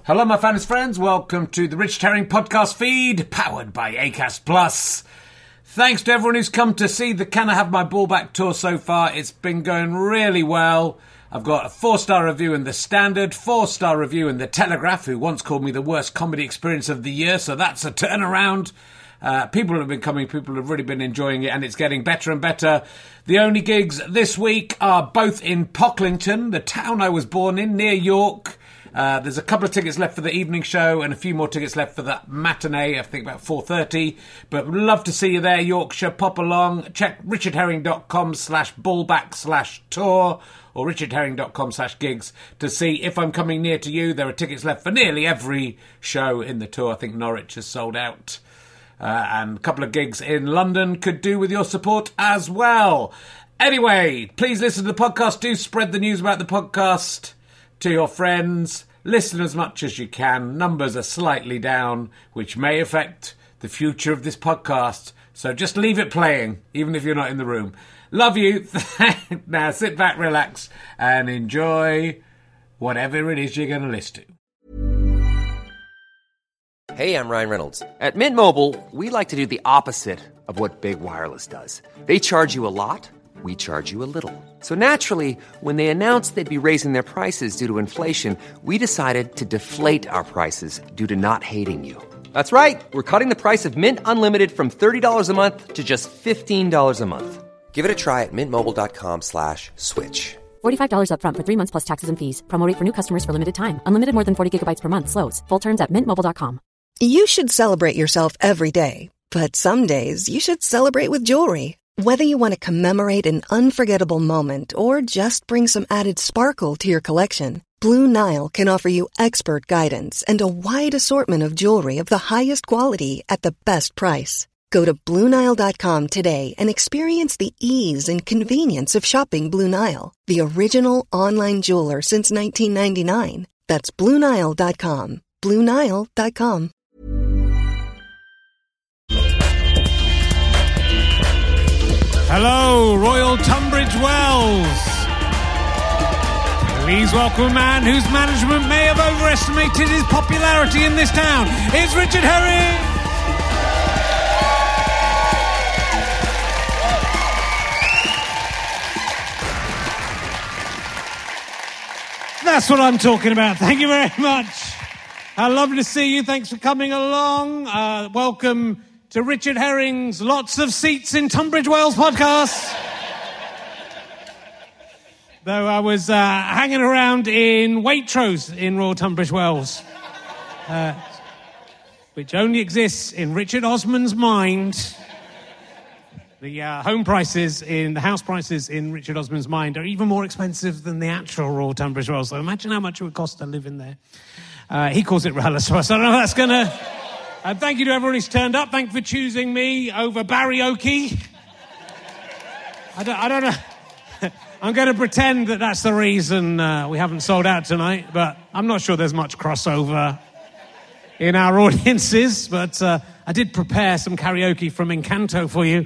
Hello, my fans, friends. Welcome to the Richard Herring podcast feed, powered by Acast Plus. Thanks to everyone who's come to see the Can I Have My Ball Back tour so far. It's been going really well. I've got a 4-star review in The Standard, 4-star review in The Telegraph, who once called me the worst comedy experience of the year, so that's a turnaround. People have been coming, people have really been enjoying it, and it's getting better and better. The only gigs this week are both in Pocklington, the town I was born in, near York. There's a couple of tickets left for the evening show and a few more tickets left for the matinee, I think about 4:30. But would love to see you there, Yorkshire. Pop along. Check richardherring.com/ballback/tour or richardherring.com/gigs to see if I'm coming near to you. There are tickets left for nearly every show in the tour. I think Norwich has sold out. And a couple of gigs in London could do with your support as well. Anyway, please listen to the podcast. Do spread the news about the podcast to your friends. Listen as much as you can. Numbers are slightly down, which may affect the future of this podcast. So just leave it playing, even if you're not in the room. Love you. Now sit back, relax, and enjoy whatever it is you're going to listen to. Hey, I'm Ryan Reynolds. At Mint Mobile, we like to do the opposite of what Big Wireless does. They charge you a lot. We charge you a little. So naturally, when they announced they'd be raising their prices due to inflation, we decided to deflate our prices due to not hating you. That's right. We're cutting the price of Mint Unlimited from $30 a month to just $15 a month. Give it a try at mintmobile.com/switch. $45 up front for 3 months plus taxes and fees. Promo rate for new customers for limited time. Unlimited more than 40 gigabytes per month. Slows full terms at mintmobile.com. You should celebrate yourself every day. But some days you should celebrate with jewelry. Whether you want to commemorate an unforgettable moment or just bring some added sparkle to your collection, Blue Nile can offer you expert guidance and a wide assortment of jewelry of the highest quality at the best price. Go to BlueNile.com today and experience the ease and convenience of shopping Blue Nile, the original online jeweler since 1999. That's BlueNile.com. BlueNile.com. Hello, Royal Tunbridge Wells. Please welcome a man whose management may have overestimated his popularity in this town. It's Richard Herring. That's what I'm talking about. Thank you very much. Lovely to see you. Thanks for coming along. Welcome to Richard Herring's Lots of Seats in Tunbridge Wells podcast. Though I was hanging around in Waitrose in Royal Tunbridge Wells, which only exists in Richard Osman's mind. The house prices in Richard Osman's mind are even more expensive than the actual Royal Tunbridge Wells. So imagine how much it would cost to live in there. He calls it Rella, so I don't know if that's going to... thank you to everyone who's turned up. Thank you for choosing me over Barry Oakey. I don't know. I'm going to pretend that that's the reason we haven't sold out tonight, but I'm not sure there's much crossover in our audiences. But I did prepare some karaoke from Encanto for you.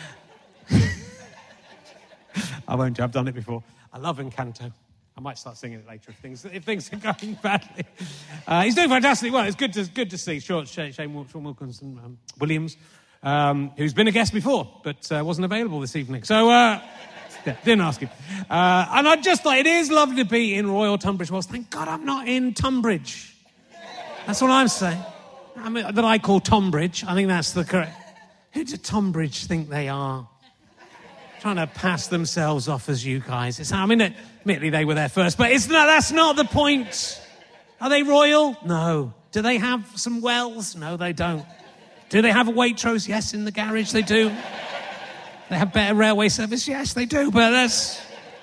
I won't. I've done it before. I love Encanto. I might start singing it later if things are going badly. He's doing fantastic well. It's good to see Sean Wilkinson Williams, who's been a guest before, but wasn't available this evening. So, didn't ask him. And I just thought it is lovely to be in Royal Tunbridge Wells. Thank God I'm not in Tunbridge. That's what I'm saying. I mean, that I call Tonbridge. I think that's the correct... Who do Tonbridge think they are? Trying to pass themselves off as you guys. Admittedly, they were there first, but that's not the point. Are they royal? No. Do they have some wells? No, they don't. Do they have a Waitrose? Yes, in the garage they do. They have better railway service? Yes, they do, but that's...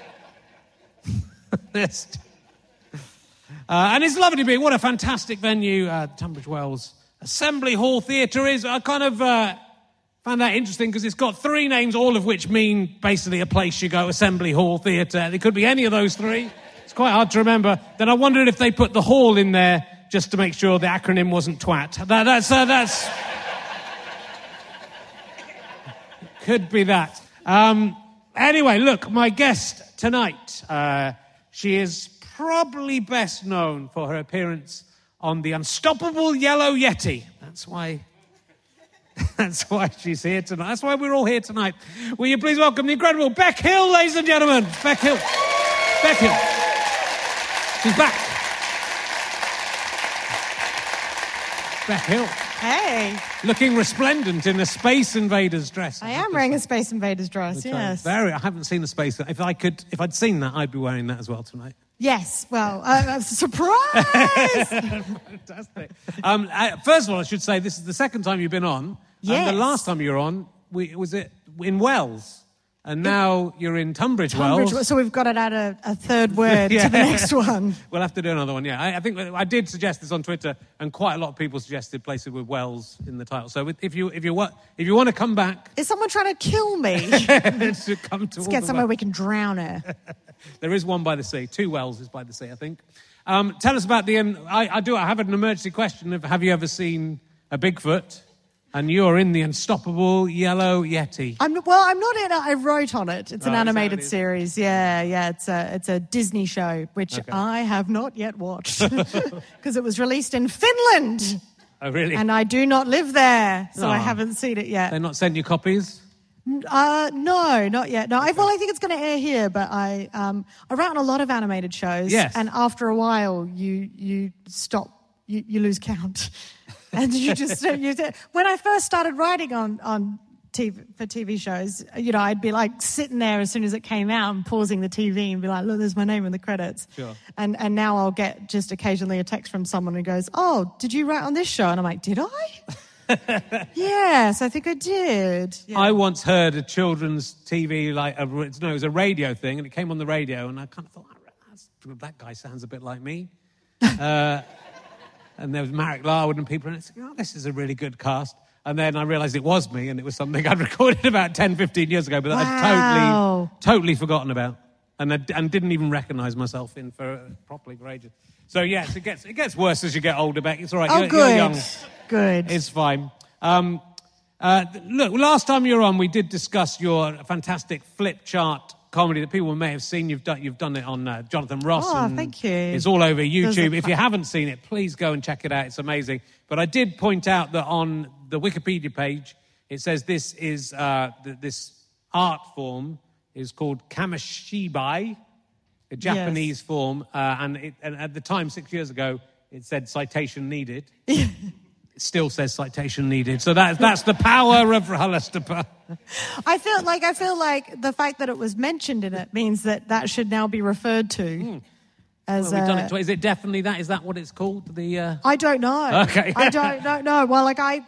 and it's lovely to be. What a fantastic venue, Tunbridge Wells Assembly Hall Theatre is. I kind of found that interesting because it's got 3 names, all of which mean basically a place you go, Assembly Hall Theatre. It could be any of those 3. It's quite hard to remember. Then I wondered if they put the hall in there just to make sure the acronym wasn't twat. That's could be that. Anyway, look, my guest tonight, she is probably best known for her appearance on the unstoppable yellow Yeti. That's why she's here tonight. That's why we're all here tonight. Will you please welcome the incredible Bec Hill, ladies and gentlemen. Bec Hill. Bec Hill. She's back. Bec Hill. Hey. Looking resplendent in a Space Invaders dress. I am wearing a Space Invaders dress, yes. I haven't seen the Space. If I'd seen that, I'd be wearing that as well tonight. Yes, well, surprise! Fantastic. First of all, I should say this is the second time you've been on. Yes. And the last time you were on, was it in Wells? And now you're in Tunbridge Wells. So we've got to add a third word to the next one. We'll have to do another one, yeah. I think I did suggest this on Twitter, and quite a lot of people suggested places with Wells in the title. So if you want to come back... Is someone trying to kill me? to come to Let's get somewhere we can drown her. There is one by the sea. 2 Wells is by the sea, I think. Tell us about I have an emergency question of, have you ever seen a Bigfoot? And you're in the unstoppable yellow Yeti. I'm not in it. I wrote on it. It's an animated series. Yeah. It's a Disney show, which I have not yet watched because it was released in Finland. Oh, really? And I do not live there, so I haven't seen it yet. They're not sent you copies? No, not yet. No, I think it's going to air here, but I write on a lot of animated shows. Yes. And after a while, you stop. You lose count. And you just, when I first started writing on TV, for TV shows, I'd be like sitting there as soon as it came out and pausing the TV and be like, look, there's my name in the credits. Sure. And now I'll get just occasionally a text from someone who goes, oh, did you write on this show? And I'm like, did I? Yes, I think I did. Yeah. I once heard a children's TV, it was a radio thing, and it came on the radio, and I kind of thought, that guy sounds a bit like me. And there was Marek Larwood and people, and I said, this is a really good cast. And then I realised it was me, and it was something I'd recorded about 10, 15 years ago, but I'd totally forgotten about, and didn't even recognise myself in for properly for ages. So yes, it gets worse as you get older, Beck. It's all right. Oh, you're young. Good. It's fine. Look, last time you were on, we did discuss your fantastic flip chart comedy that people may have seen. You've done it on Jonathan Ross. Oh, thank you. It's all over YouTube. If you haven't seen it, please go and check it out. It's amazing. But I did point out that on the Wikipedia page, it says this is this art form is called Kamishibai, a Japanese form, and at the time 6 years ago, it said citation needed. It still says citation needed. So that's the power of RHLSTP. I feel like the fact that it was mentioned in it means that should now be referred to. As, we've done it twice. Is it definitely that? Is that what it's called? I don't know. Okay. I don't know. Well,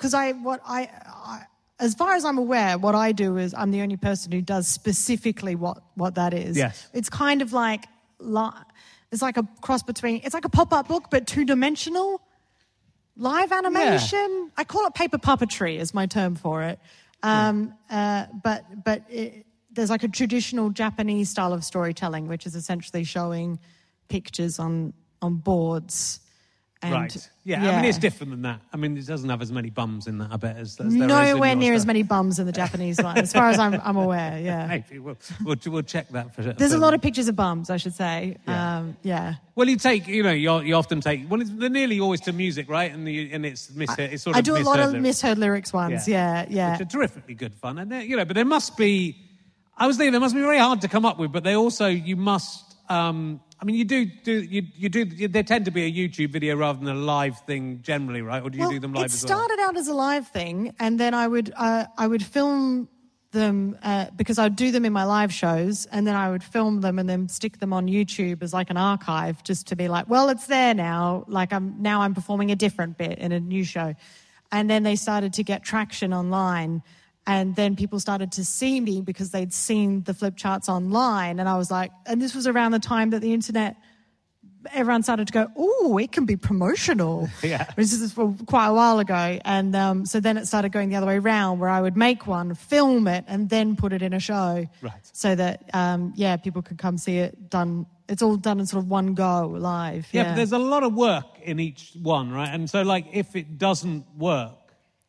as far as I'm aware, what I do is I'm the only person who does specifically what that is. Yes. It's kind of like it's like a cross between. It's like a pop-up book, but 2-dimensional. Live animation. Yeah. I call it paper puppetry is my term for it. But there's like a traditional Japanese style of storytelling, which is essentially showing pictures on boards. And, right. Yeah. I mean, it's different than that. I mean, it doesn't have as many bums in that, I bet, as there is in nowhere near stuff. as many bums in the Japanese one, as far as I'm aware, yeah. Maybe. We'll check that for sure. There's a lot of pictures of bums, I should say. Yeah. Well, you often take... Well, they're nearly always to music, right? And it's misheard. It's sort of I do a lot of lyrics. misheard lyrics ones, yeah. Which are terrifically good fun. And, but there must be... I was thinking, they must be very hard to come up with, but they also, you must... you do. They tend to be a YouTube video rather than a live thing generally, right? Or do you do them live as well? It started out as a live thing, and then I would film them because I'd do them in my live shows, and then I would film them and then stick them on YouTube as like an archive, just to be like, well, it's there now. Like I'm performing a different bit in a new show, and then they started to get traction online. And then people started to see me because they'd seen the flip charts online. And I was like, and this was around the time that the internet, everyone started to go, oh, it can be promotional. Yeah. This is for quite a while ago. And so then it started going the other way around, where I would make one, film it, and then put it in a show. Right. So that, people could come see it done. It's all done in sort of one go, live. Yeah, but there's a lot of work in each one, right? And so, if it doesn't work,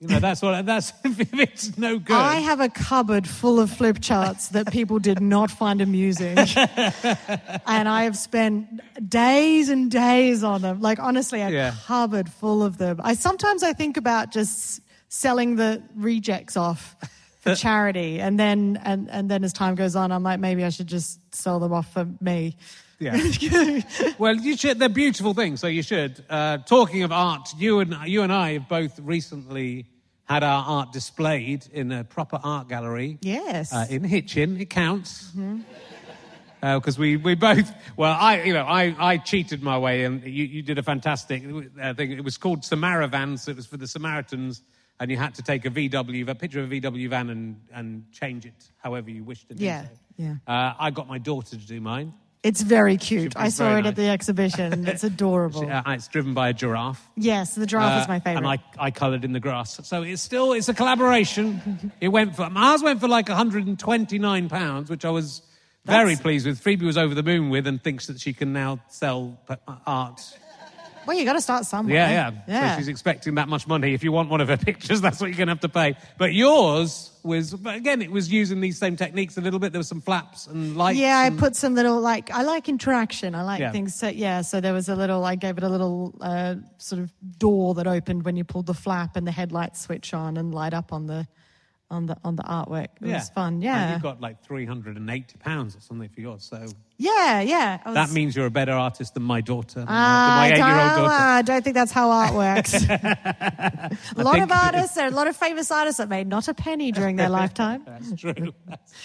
You know, that's if it's no good. I have a cupboard full of flip charts that people did not find amusing. And I have spent days and days on them. Like, honestly, a cupboard full of them. Sometimes I think about just selling the rejects off for charity. And then as time goes on, I'm like, maybe I should just sell them off for me. Yeah. Well, you should. They're beautiful things, so you should. Talking of art, you and I have both recently had our art displayed in a proper art gallery. Yes. In Hitchin. It counts. Because we both. Well, I cheated my way, and you did a fantastic thing. It was called Samaravans. It was for the Samaritans, and you had to take a picture of a VW van and change it however you wished to do so. Yeah. I got my daughter to do mine. It's very cute. I saw it nice. at the exhibition. It's adorable. It's driven by a giraffe. Yes, the giraffe is my favourite. And I coloured in the grass. So it's a collaboration. Ours went for like £129, which I was very pleased with. Phoebe was over the moon with and thinks that she can now sell art. Well, you got to start somewhere. Yeah. So she's expecting that much money. If you want one of her pictures, that's what you're going to have to pay. But yours was, again, it was using these same techniques a little bit. There was some flaps and lights. Yeah, I put some little, I like interaction. I like things. So there was I gave it a little sort of door that opened when you pulled the flap and the headlights switch on and light up on the artwork. It was fun, yeah. And you got like £380 or something for yours, so... Yeah. That means you're a better artist than my daughter, than my 8-year-old daughter. I don't think that's how art works. A lot of famous artists that made not a penny during their lifetime. That's true.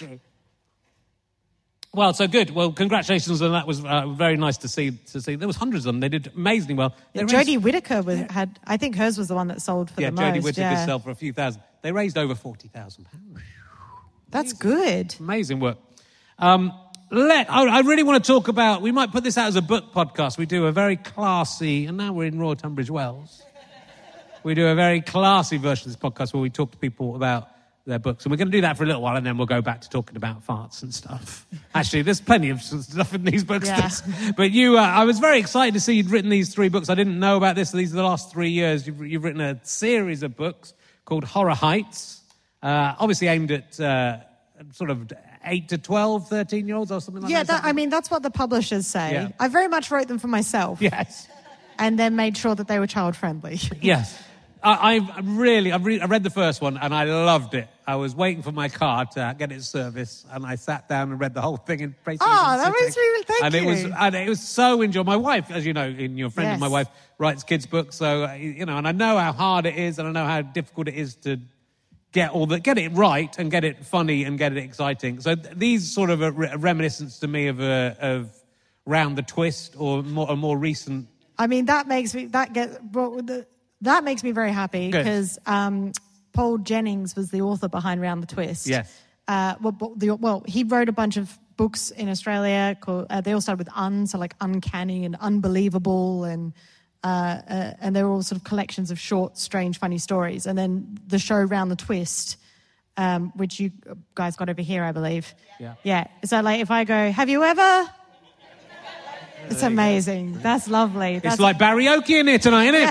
Well, so good. Well, congratulations on that. Was very nice to see. There was hundreds of them. They did amazingly well. Jodie Whittaker had. I think hers was the one that sold for the most. Jodie Whittaker did sell for a few thousand. They raised over £40,000. That's good. Amazing work. I really want to talk about. We might put this out as a book podcast. We do a very classy, and now we're in Royal Tunbridge Wells. We do a very classy version of this podcast where we talk to people about their books. And we're going to do that for a little while, and then we'll go back to talking about farts and stuff. Actually, there's plenty of stuff in these books. Yeah. But I was very excited to see you'd written these 3 books. I didn't know about this. These are the last 3 years. You've written a series of books called Horror Heights, obviously aimed at sort of 8 to 12, 13-year-olds or something like that. Yeah, that's what the publishers say. Yeah. I very much wrote them for myself. Yes. And then made sure that they were child-friendly. Yes. I read the first one and I loved it. I was waiting for my car to get its service and I sat down and read the whole thing in basically. That makes me really thank you. And it was so enjoyable. My wife, as you know, in your friend, my wife writes kids' books, so and I know how hard it is and I know how difficult it is to get it right and get it funny and get it exciting. So these sort of a reminiscence to me of Round the Twist or a more recent. I mean, that makes me very happy because Paul Jennings was the author behind Round the Twist. Yes. He wrote a bunch of books in Australia called. They all started with so like Uncanny and Unbelievable, and they were all sort of collections of short, strange, funny stories. And then the show Round the Twist, which you guys got over here, I believe. Yeah. So like, if I go, have you ever? It's amazing. That's lovely. It's like karaoke in here tonight, isn't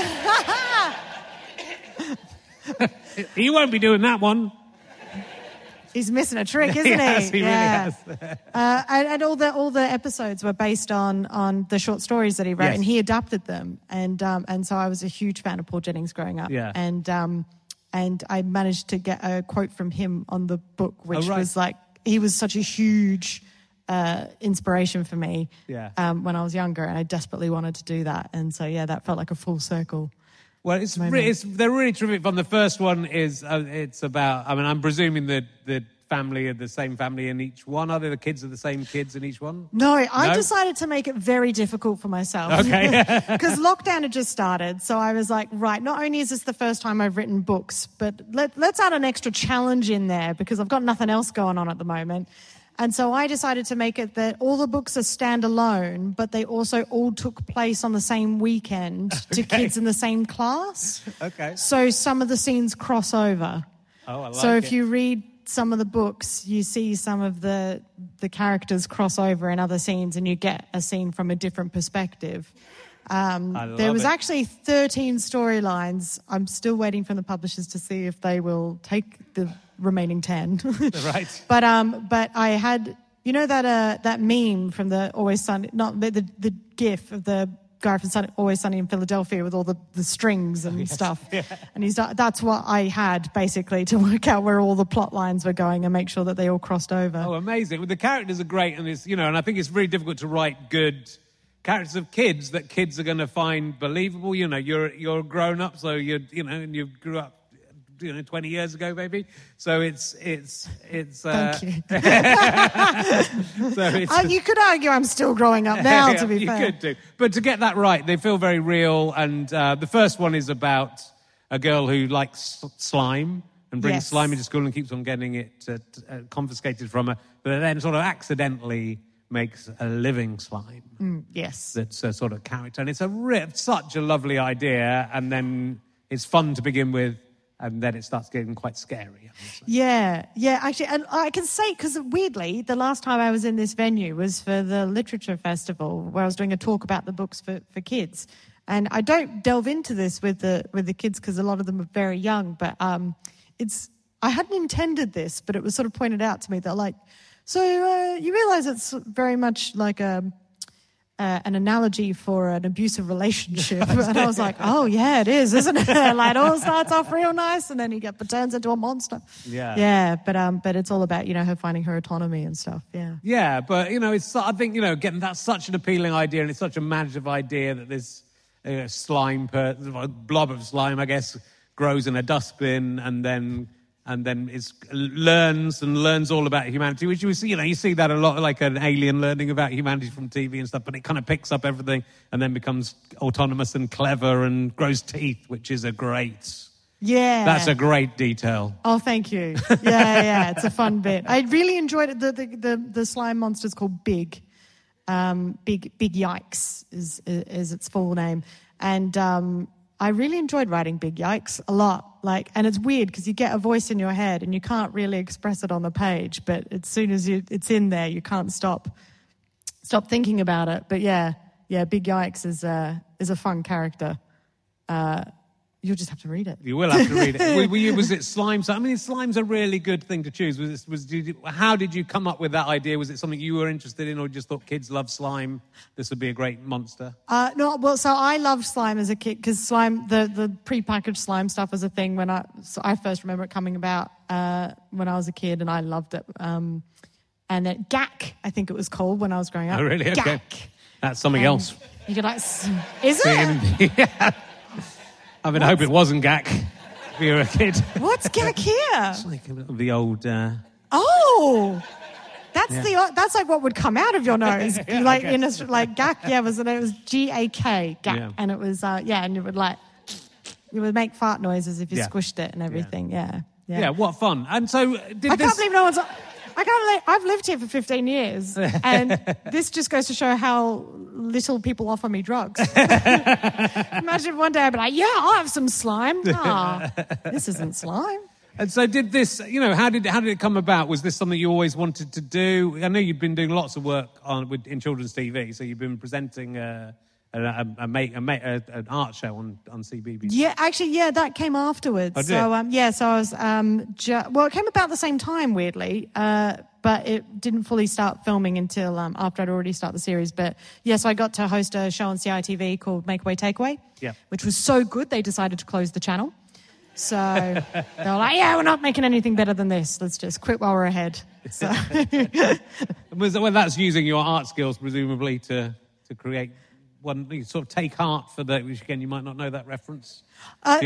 it? He won't be doing that one. He's missing a trick, isn't he? Yes, he really has. And all the episodes were based on the short stories that he wrote, and he adapted them. And so I was a huge fan of Paul Jennings growing up. Yeah. And I managed to get a quote from him on the book, which was like, he was such a huge inspiration for me when I was younger, and I desperately wanted to do that. And so, that felt like a full circle. Well, they're really terrific. From the first one is it's about. I mean, I'm presuming that the family are the same family in each one. Are the kids are the same kids in each one? No, I decided to make it very difficult for myself. Okay. Because lockdown had just started, so I was like, right. Not only is this the first time I've written books, but let's add an extra challenge in there because I've got nothing else going on at the moment. And so I decided to make it that all the books are standalone, but they also all took place on the same weekend to kids in the same class. Okay. So some of the scenes cross over. Oh, I like So if you read some of the books, you see some of the characters cross over in other scenes and you get a scene from a different perspective. There was actually 13 storylines. I'm still waiting for the publishers to see if they will take the remaining 10. Right. But I had, you know, that meme from the Always Sunny, not the GIF of the guy from Always Sunny in Philadelphia with all the strings and stuff. Yeah. And that's what I had basically to work out where all the plot lines were going and make sure that they all crossed over. Oh, amazing! Well, the characters are great, and and I think it's really difficult to write good characters of kids that kids are going to find believable. You know, you're grown up, so and you grew up 20 years ago, maybe. So it's Thank you. So you could argue I'm still growing up now, to be fair. You could do. But to get that right, they feel very real. And the first one is about a girl who likes slime and brings slime into school and keeps on getting it confiscated from her, but then sort of accidentally makes a living slime. Yes. That's a sort of character. And it's such a lovely idea. And then it's fun to begin with. And then it starts getting quite scary. Yeah, actually. And I can say, because weirdly, the last time I was in this venue was for the Literature Festival, where I was doing a talk about the books for kids. And I don't delve into this with the kids because a lot of them are very young. But I hadn't intended this, but it was sort of pointed out to me that, you realise it's very much like an analogy for an abusive relationship. And I was like, oh, yeah, it is, isn't it? It all starts off real nice and then he turns into a monster. Yeah. Yeah, but it's all about, her finding her autonomy and stuff, yeah. Yeah, but, I think, again, that's such an appealing idea and it's such a imaginative idea that this blob of slime, I guess, grows in a dustbin and then learns all about humanity, which you see that a lot, like an alien learning about humanity from TV and stuff, but it kind of picks up everything and then becomes autonomous and clever and grows teeth, which is a great... Yeah. That's a great detail. Oh, thank you. Yeah, it's a fun bit. I really enjoyed it. The slime monster's called Big. Big Yikes is its full name. And I really enjoyed writing Big Yikes a lot. And it's weird because you get a voice in your head and you can't really express it on the page, but as soon as it's in there, you can't stop thinking about it. But yeah, Big Yikes is a fun character. You'll just have to read it. You will have to read it. Was it slime? I mean, slime's a really good thing to choose. How did you come up with that idea? Was it something you were interested in, or just thought kids love slime? This would be a great monster. No, well, so I loved slime as a kid because slime, the prepackaged slime stuff was a thing when I first remember it coming about when I was a kid, and I loved it. And then Gak, I think it was called when I was growing up. Oh, really? Okay. Gak. That's something else. You could is it? Yeah. I mean, I hope it wasn't Gak if you were a kid. What's Gak here? It's like the old... Oh! That's like what would come out of your nose. Gak, was it was Gak, Gak, and it was and you would make fart noises if you squished it and everything. Yeah, what fun! And so I can't believe no one's. I've lived here for 15 years, and this just goes to show how little people offer me drugs. Imagine if one day I'd be like, yeah, I'll have some slime. This isn't slime. And so did this, how did it come about? Was this something you always wanted to do? I know you've been doing lots of work in children's TV, so you've been presenting an art show on CBBC. Yeah, actually, that came afterwards. Oh, did it? So I was, it came about the same time, weirdly, but it didn't fully start filming until after I'd already started the series. But so I got to host a show on CITV called Make Away, Take Away, which was so good they decided to close the channel. So they were like, we're not making anything better than this. Let's just quit while we're ahead. So. Well, that's using your art skills, presumably, to create one. You sort of take heart for that, which again, you might not know that reference. But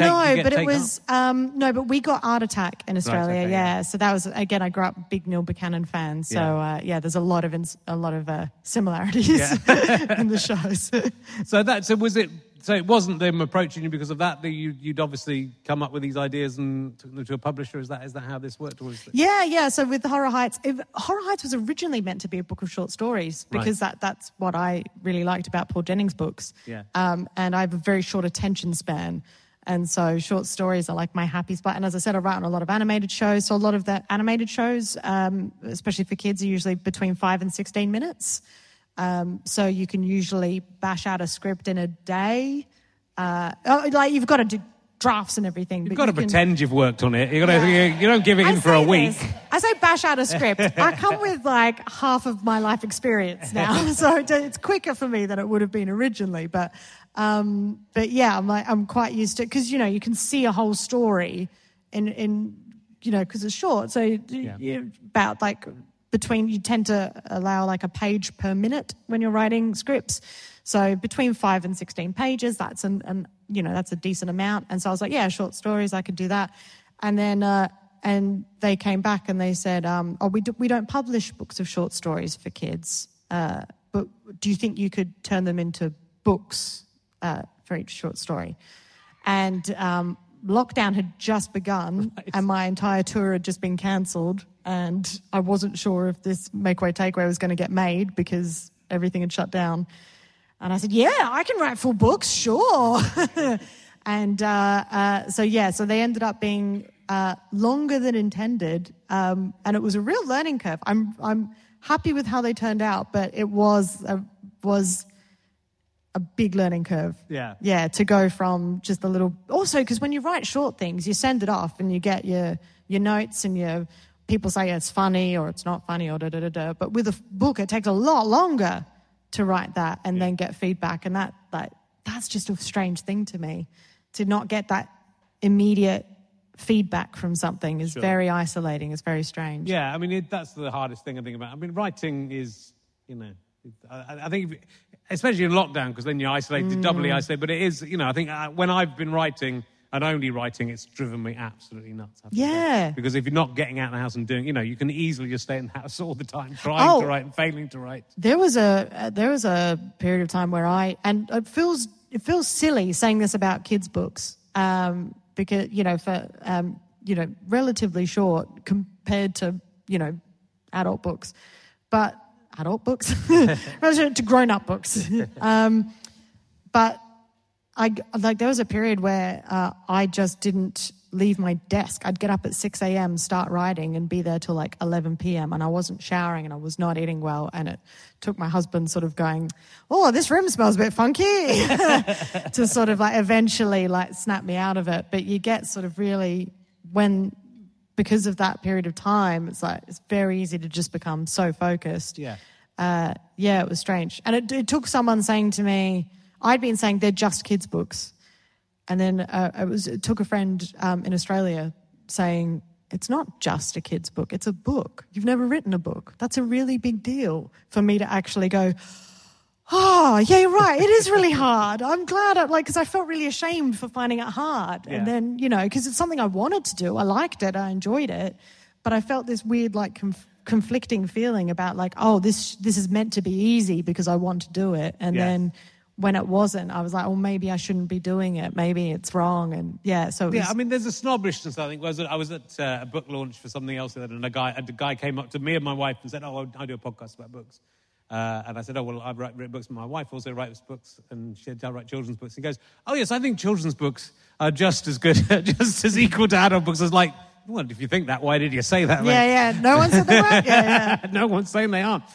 we got Art Attack in Australia, right, okay, So that was, again, I grew up a big Neil Buchanan fan. So, there's a lot of similarities in the shows. So it wasn't them approaching you because of that you'd obviously come up with these ideas and took them to a publisher. Is that how this worked? Or is it... Yeah. So with Horror Heights, Horror Heights was originally meant to be a book of short stories because that's what I really liked about Paul Jennings' books. Yeah. And I have a very short attention span. And so short stories are like my happy spot. And as I said, I write on a lot of animated shows. So a lot of the animated shows, especially for kids, are usually between 5 and 16 minutes. So you can usually bash out a script in a day. Like you've got to do drafts and everything. You've got to pretend you've worked on it. You don't give it in for a week. I say bash out a script. I come with like half of my life experience now, so it's quicker for me than it would have been originally. But yeah, I'm quite used to it because you can see a whole story in because it's short. So you about like you tend to allow like a page per minute when you're writing scripts. So between 5 and 16 pages, that's that's a decent amount. And so I was like, yeah, short stories, I could do that. And then and they came back and they said, we don't publish books of short stories for kids, but do you think you could turn them into books for each short story? And lockdown had just begun, and my entire tour had just been cancelled, and I wasn't sure if this Make Way Takeaway was going to get made because everything had shut down. And I said, yeah, I can write full books, sure. And so they ended up being longer than intended, and it was a real learning curve. I'm happy with how they turned out, but it was a big learning curve. Yeah, to go from just a little... Also, because when you write short things, you send it off and you get your notes and people say it's funny or it's not funny or da-da-da-da. But with a book, it takes a lot longer to write that and then get feedback. And that's just a strange thing to me. To not get that immediate feedback from something is very isolating. It's very strange. Yeah, I mean, that's the hardest thing I think about. I mean, writing is, I think, especially in lockdown, because then you're isolated, doubly isolated. But it is, I think when I've been writing and only writing, it's driven me absolutely nuts. Yeah. Because if you're not getting out of the house and doing, you can easily just stay in the house all the time, trying to write and failing to write. There was a period of time where and it feels silly saying this about kids' books, because for relatively short compared to adult books, but adult books to grown-up books. But there was a period where I just didn't leave my desk. I'd get up at 6 a.m., start writing, and be there till like 11 p.m. And I wasn't showering and I was not eating well. And it took my husband sort of going, "Oh, this room smells a bit funky," to sort of like eventually like snap me out of it. But you get sort of really because of that period of time, it's very easy to just become so focused. Yeah. It was strange. And it took someone saying to me, I'd been saying they're just kids' books. And then it took a friend in Australia saying, it's not just a kid's book, it's a book. You've never written a book. That's a really big deal for me to actually go, oh, yeah, you're right. It is really hard. I'm glad because I felt really ashamed for finding it hard. Yeah. And then, because it's something I wanted to do. I liked it. I enjoyed it. But I felt this weird, conflicting feeling about this is meant to be easy because I want to do it. And then when it wasn't, I was like, maybe I shouldn't be doing it. Maybe it's wrong. And so I mean, there's a snobbishness, I think. I was at a book launch for something else, and a guy came up to me and my wife and said, I do a podcast about books. And I said, I've written books. My wife also writes books, and I write children's books. He goes, oh, yes, I think children's books are just as good, just as equal to adult books. I was like, well, if you think that, why did you say that? Yeah. No one said they weren't. Yeah. No one's saying they aren't.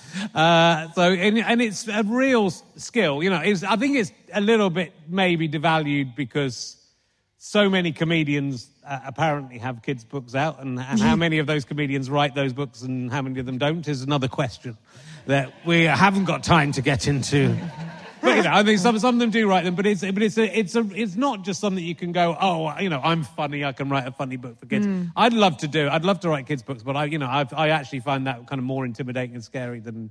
And it's a real skill. I think it's a little bit maybe devalued because so many comedians apparently have kids' books out, and how many of those comedians write those books and how many of them don't is another question that we haven't got time to get into. But I think some of them do write them, but it's not just something you can go, I'm funny, I can write a funny book for kids. I'd love to write kids' books, but I actually find that kind of more intimidating and scary than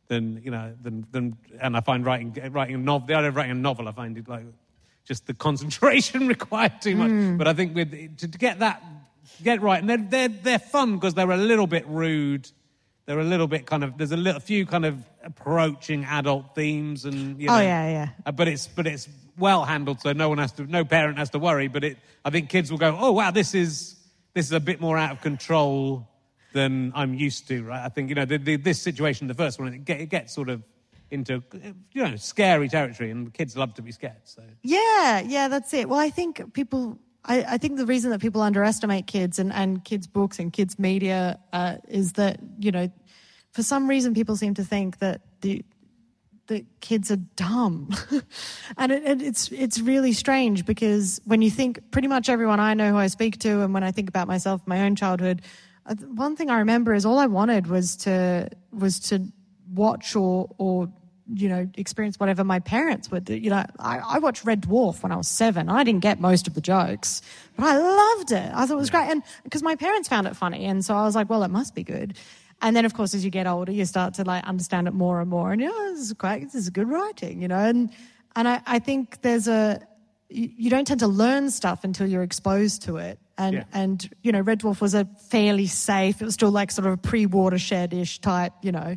and I find writing a novel. The idea of writing a novel, I find it just the concentration required too much. But I think to get it right, and they're fun because they're a little bit rude. They're a little bit there's a few kind of approaching adult themes, and but it's well handled, so no parent has to worry. But I think kids will go, oh wow, this is a bit more out of control than I'm used to, right? I think this situation, the first one, it gets sort of into scary territory, and kids love to be scared. So yeah, that's it. Well, I think I think the reason that people underestimate kids and kids' books and kids' media is that, for some reason people seem to think that that kids are dumb. And it's really strange because when you think pretty much everyone I know who I speak to, and when I think about myself, my own childhood, one thing I remember is all I wanted was to watch or experience whatever my parents would. I watched Red Dwarf when I was 7. I didn't get most of the jokes, but I loved it. I thought it was great, and because my parents found it funny, and so I was like, well, it must be good. And then, of course, as you get older, you start to understand it more and more, and this is good writing, and I think you don't tend to learn stuff until you're exposed to it. And Red Dwarf was a fairly safe, it was still sort of a pre-Watershed-ish type, thing.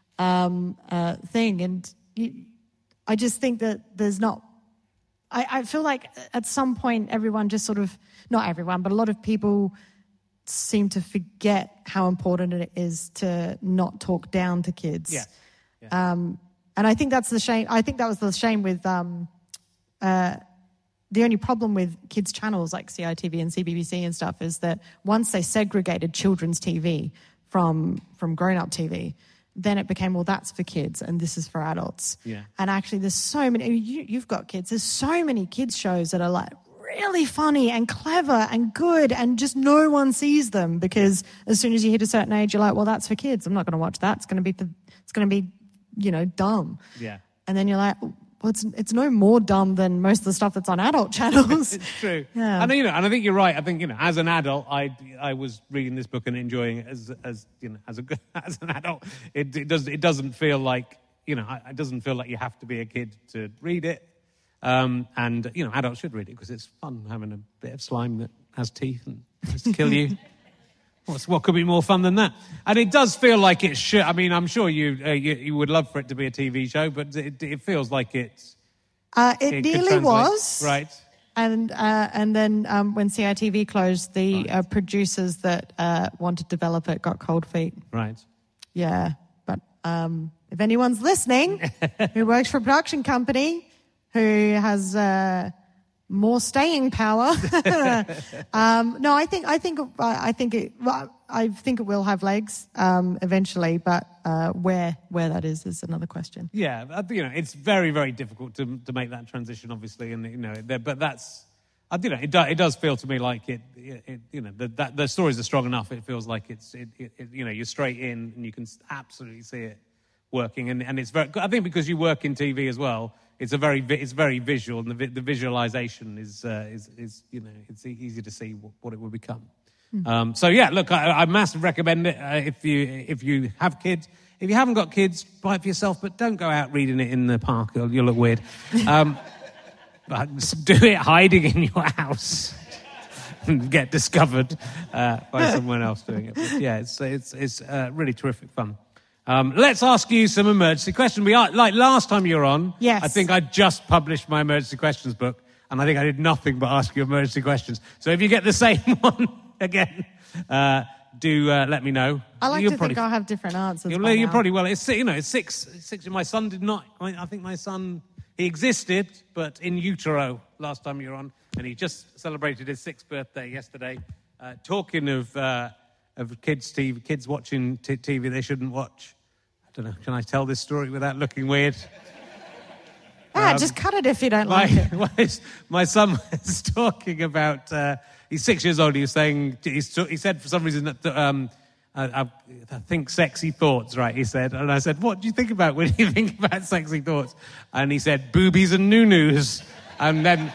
And I just think that there's not... I feel like at some point everyone just sort of... Not everyone, but a lot of people seem to forget how important it is to not talk down to kids. Yeah. And I think that's the shame. I think that was the shame with... the only problem with kids' channels like CITV and CBBC and stuff is that once they segregated children's TV from grown-up TV, then it became, well, that's for kids and this is for adults. Yeah. And actually there's so many, you've got kids, there's so many kids shows that are really funny and clever and good, and just no one sees them because as soon as you hit a certain age, you're like, well, that's for kids. I'm not going to watch that. It's going to be dumb. Yeah. And then you're like, well, it's no more dumb than most of the stuff that's on adult channels. It's true. Yeah. And I think you're right. I think as an adult, I was reading this book and enjoying it as an adult. It doesn't feel like it doesn't feel like you have to be a kid to read it. And adults should read it because it's fun having a bit of slime that has teeth and tries to kill you. What could be more fun than that? And it does feel like it should. I mean, I'm sure you would love for it to be a TV show, but it feels like it's... it nearly was. Right. And then when CITV closed, the producers that wanted to develop it got cold feet. Right. Yeah. But if anyone's listening who works for a production company who has... more staying power. No, I think it will have legs eventually, but where that is another question. Yeah, it's very, very difficult to make that transition, obviously, and but that's it does feel to me like that the stories are strong enough. It feels like it's you're straight in and you can absolutely see it working, and it's very. I think because you work in TV as well. It's very visual, and the visualization is it's easy to see what it will become. So yeah, look, I massively recommend it if you have kids. If you haven't got kids, buy it for yourself, but don't go out reading it in the park. You'll look weird. But do it hiding in your house and get discovered by someone else doing it. But yeah, it's really terrific fun. Let's ask you some emergency questions. Like last time you were on, yes. I think I just published my emergency questions book, and I think I did nothing but ask you emergency questions. So if you get the same one again, do let me know. I like to think I'll have different answers. You probably will. It's six. My son did not. I think my son, he existed, but in utero last time you were on, and he just celebrated his 6th birthday yesterday. Talking of kids watching TV they shouldn't watch. I don't know. Can I tell this story without looking weird? Just cut it if you don't like it. My son was talking about... he's 6 years old. He was saying... He said for some reason that... I think sexy thoughts, right, he said. And I said, what do you think about when you think about sexy thoughts? And he said, boobies and noo-noos. And then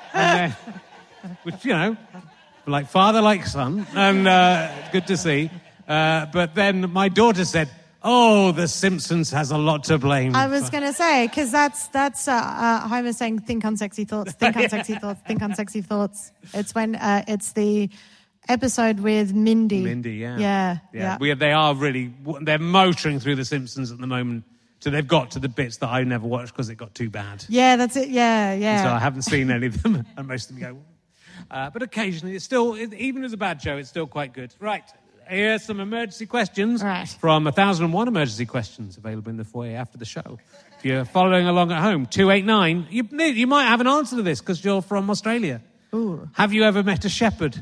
which, like father, like son. And good to see. But then my daughter said... Oh, The Simpsons has a lot to blame. I was going to say, because that's Homer saying, think on sexy thoughts, think on sexy thoughts, think on sexy thoughts. It's when it's the episode with Mindy. Mindy, yeah. They are really, they're motoring through The Simpsons at the moment. So they've got to the bits that I never watched because it got too bad. Yeah, that's it, yeah. So I haven't seen any of them, and most of them go. But occasionally, it's still, even as a bad show, it's still quite good. Right. Here's some emergency questions from 1001 emergency questions available in the foyer after the show. If you're following along at home, 289. You might have an answer to this because you're from Australia. Ooh. Have you ever met a shepherd?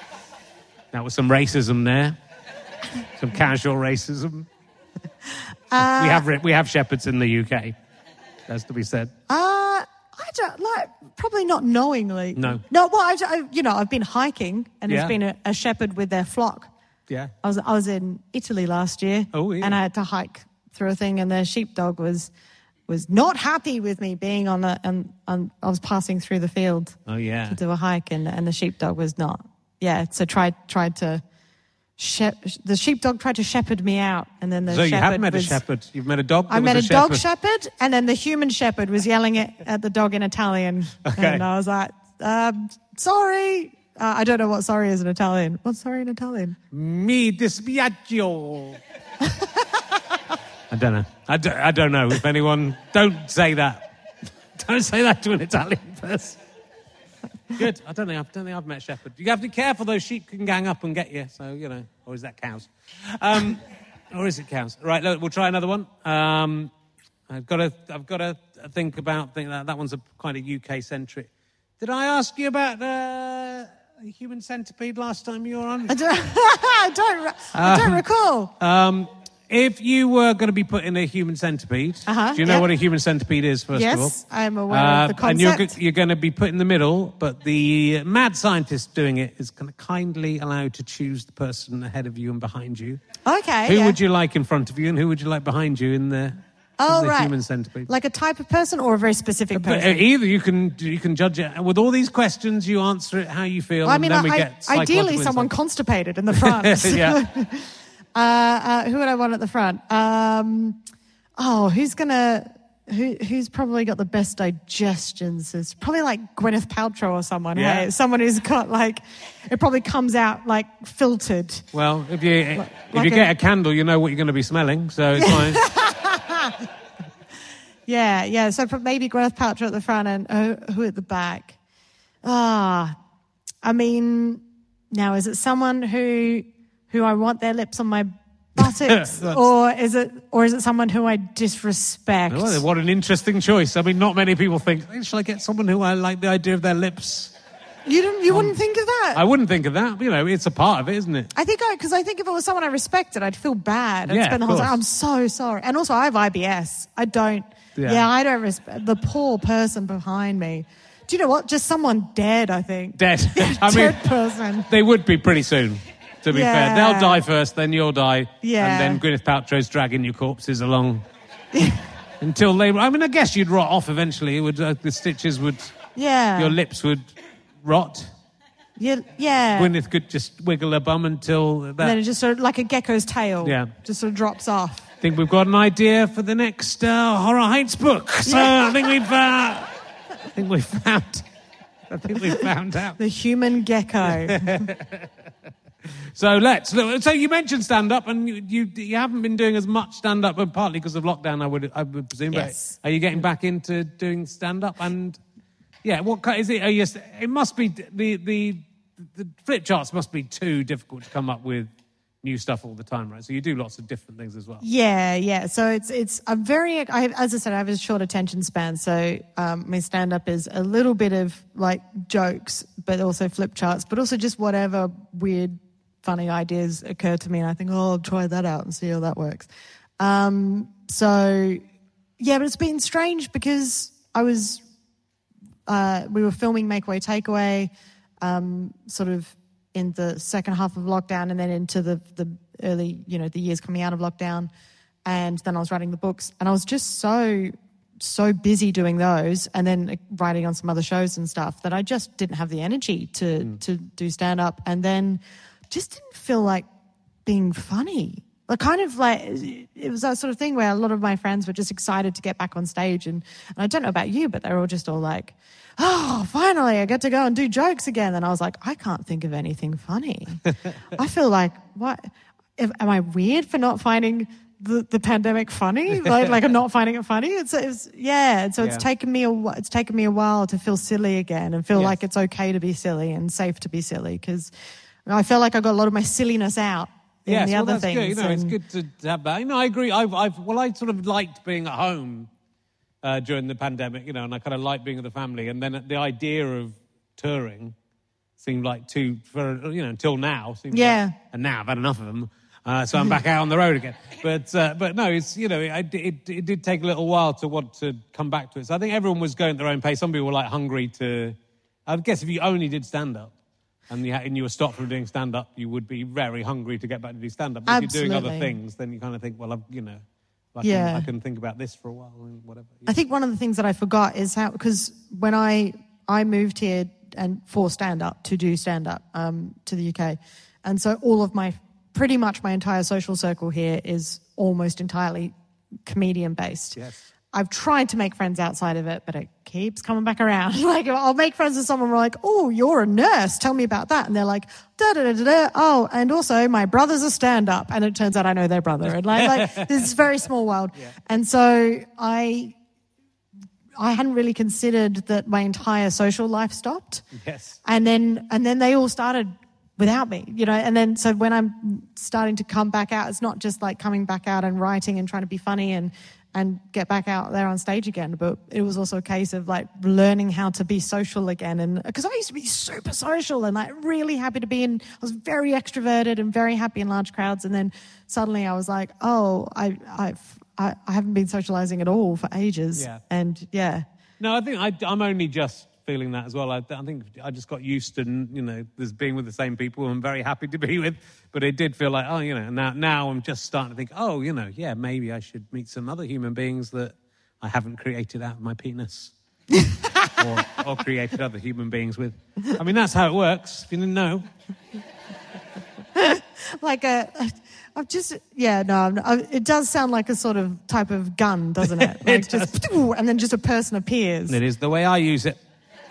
That was some racism there. Some casual racism. We have shepherds in the UK, has to be said. I don't probably not knowingly. No. Well, I've been hiking and Yeah. there's been a shepherd with their flock. Yeah. I was in Italy last year. Oh, yeah. And I had to hike through a thing, and the sheepdog was not happy with me being on I was passing through the field. Oh, yeah. To do a hike, and the sheepdog was not. Yeah, so the sheepdog tried to shepherd me out, and then the So shepherd you have met a shepherd. You've met a dog. I met a dog shepherd, and then the human shepherd was yelling at the dog in Italian. Okay. And I was like, sorry. I don't know what sorry is in Italian. What's sorry in Italian? Mi dispiace. I don't know. I don't know if anyone... Don't say that. Don't say that to an Italian person. Good. I don't think I've met a shepherd. You have to be careful, those sheep can gang up and get you. So, or is that cows? Or is it cows? Right, look, we'll try another one. I've got to think about that one's a kind of UK-centric. Did I ask you about a human centipede last time you were on? I don't recall. If you were going to be put in a human centipede, do you know what a human centipede is, first of all? Yes, I'm aware of the concept. And you're going to be put in the middle, but the mad scientist doing it is going to kindly allow you to choose the person ahead of you and behind you. Okay. Who would you like in front of you, and who would you like behind you in the human centipede? Like a type of person or a very specific person? Either you can judge it. With all these questions, you answer it how you feel, Well, I mean, and then we get ideally someone insight. constipated in the front. Yeah. Who would I want at the front? Who's probably got the best digestions? It's probably like Gwyneth Paltrow or someone. Yeah. Hey, someone who's got it probably comes out filtered. Well, if you like get a candle, you know what you're going to be smelling, so it's fine. Yeah. So maybe Gwyneth Paltrow at the front and who at the back? I mean, now is it someone who I want their lips on my buttocks, or is it someone who I disrespect? Oh, what an interesting choice. I mean, not many people think, shall I get someone who I like the idea of their lips? You wouldn't think of that? I wouldn't think of that. It's a part of it, isn't it? I think if it was someone I respected, I'd feel bad. I'd Yeah, spend the of whole time, course. I'm so sorry. And also, I have IBS. I don't respect the poor person behind me. Do you know what? Just someone dead, I think. Dead. Dead person. They would be pretty soon, to be fair. They'll die first, then you'll die. Yeah. And then Gwyneth Paltrow's dragging your corpses along. Until they... I mean, I guess you'd rot off eventually. It would, the stitches would... Yeah. Your lips would rot. Yeah. Gwyneth could just wiggle her bum until And then it just sort of like a gecko's tail. Yeah. Just sort of drops off. I think we've got an idea for the next Horror Heights book. So I think we've found out. The human gecko. So let's look. So you mentioned stand-up, and you haven't been doing as much stand-up, but partly because of lockdown, I would presume. Yes. But are you getting back into doing stand-up? And what is it? It must be the flip charts must be too difficult to come up with new stuff all the time, right? So you do lots of different things as well. Yeah. So it's a very, as I said, I have a short attention span. So my stand-up is a little bit of jokes, but also flip charts, but also just whatever weird, funny ideas occur to me, and I think, I'll try that out and see how that works. But it's been strange because we were filming Make Way Takeaway, sort of in the second half of lockdown, and then into the early, the years coming out of lockdown. And then I was writing the books, and I was just so busy doing those, and then writing on some other shows and stuff, that I just didn't have the energy to do stand-up, and then just didn't feel like being funny. It was that sort of thing where a lot of my friends were just excited to get back on stage, and I don't know about you, but they were all just all like, oh, finally, I get to go and do jokes again. And I was like, I can't think of anything funny. I feel like, what? Am I weird for not finding the pandemic funny? Like I'm not finding it funny? It's taken me a while to feel silly again and feel like it's okay to be silly and safe to be silly, because I feel like I got a lot of my silliness out. Yes, the other that's things. good. It's good to have that. I agree. I sort of liked being at home during the pandemic, and I kind of liked being with the family. And then the idea of touring seemed like until now. And now I've had enough of them. So I'm back out on the road again. But no, it's, you know, it did take a little while to want to come back to it. So I think everyone was going at their own pace. Some people were like hungry to, I guess if you only did stand-up and you were stopped from doing stand-up, you would be very hungry to get back to do stand-up. But if you're doing other things, then you kind of think, well, I can think about this for a while and whatever. Yeah. I think one of the things that I forgot is how, because when I moved here and for stand-up, to do stand-up to the UK, and so pretty much my entire social circle here is almost entirely comedian-based. Yes. I've tried to make friends outside of it, but it keeps coming back around. Like, I'll make friends with someone, we're like, oh, you're a nurse, tell me about that. And they're like, da-da-da-da-da, oh, and also my brother's a stand-up. And it turns out I know their brother. And like this is a very small world. Yeah. And so I hadn't really considered that my entire social life stopped. Yes. And then they all started without me, you know. And then so when I'm starting to come back out, it's not just like coming back out and writing and trying to be funny and get back out there on stage again. But it was also a case of like learning how to be social again. And because I used to be super social and like really happy to be I was very extroverted and very happy in large crowds. And then suddenly I was like, oh, I haven't been socializing at all for ages. Yeah. And yeah. No, I think I'm only just feeling that as well. I think I just got used to, you know, this being with the same people I'm very happy to be with. But it did feel like, oh, you know, now I'm just starting to think, oh, you know, yeah, maybe I should meet some other human beings that I haven't created out of my penis or created other human beings with. I mean, that's how it works, if you didn't know. Like it does sound like a sort of type of gun, doesn't it? Like just, and then just a person appears. It is the way I use it.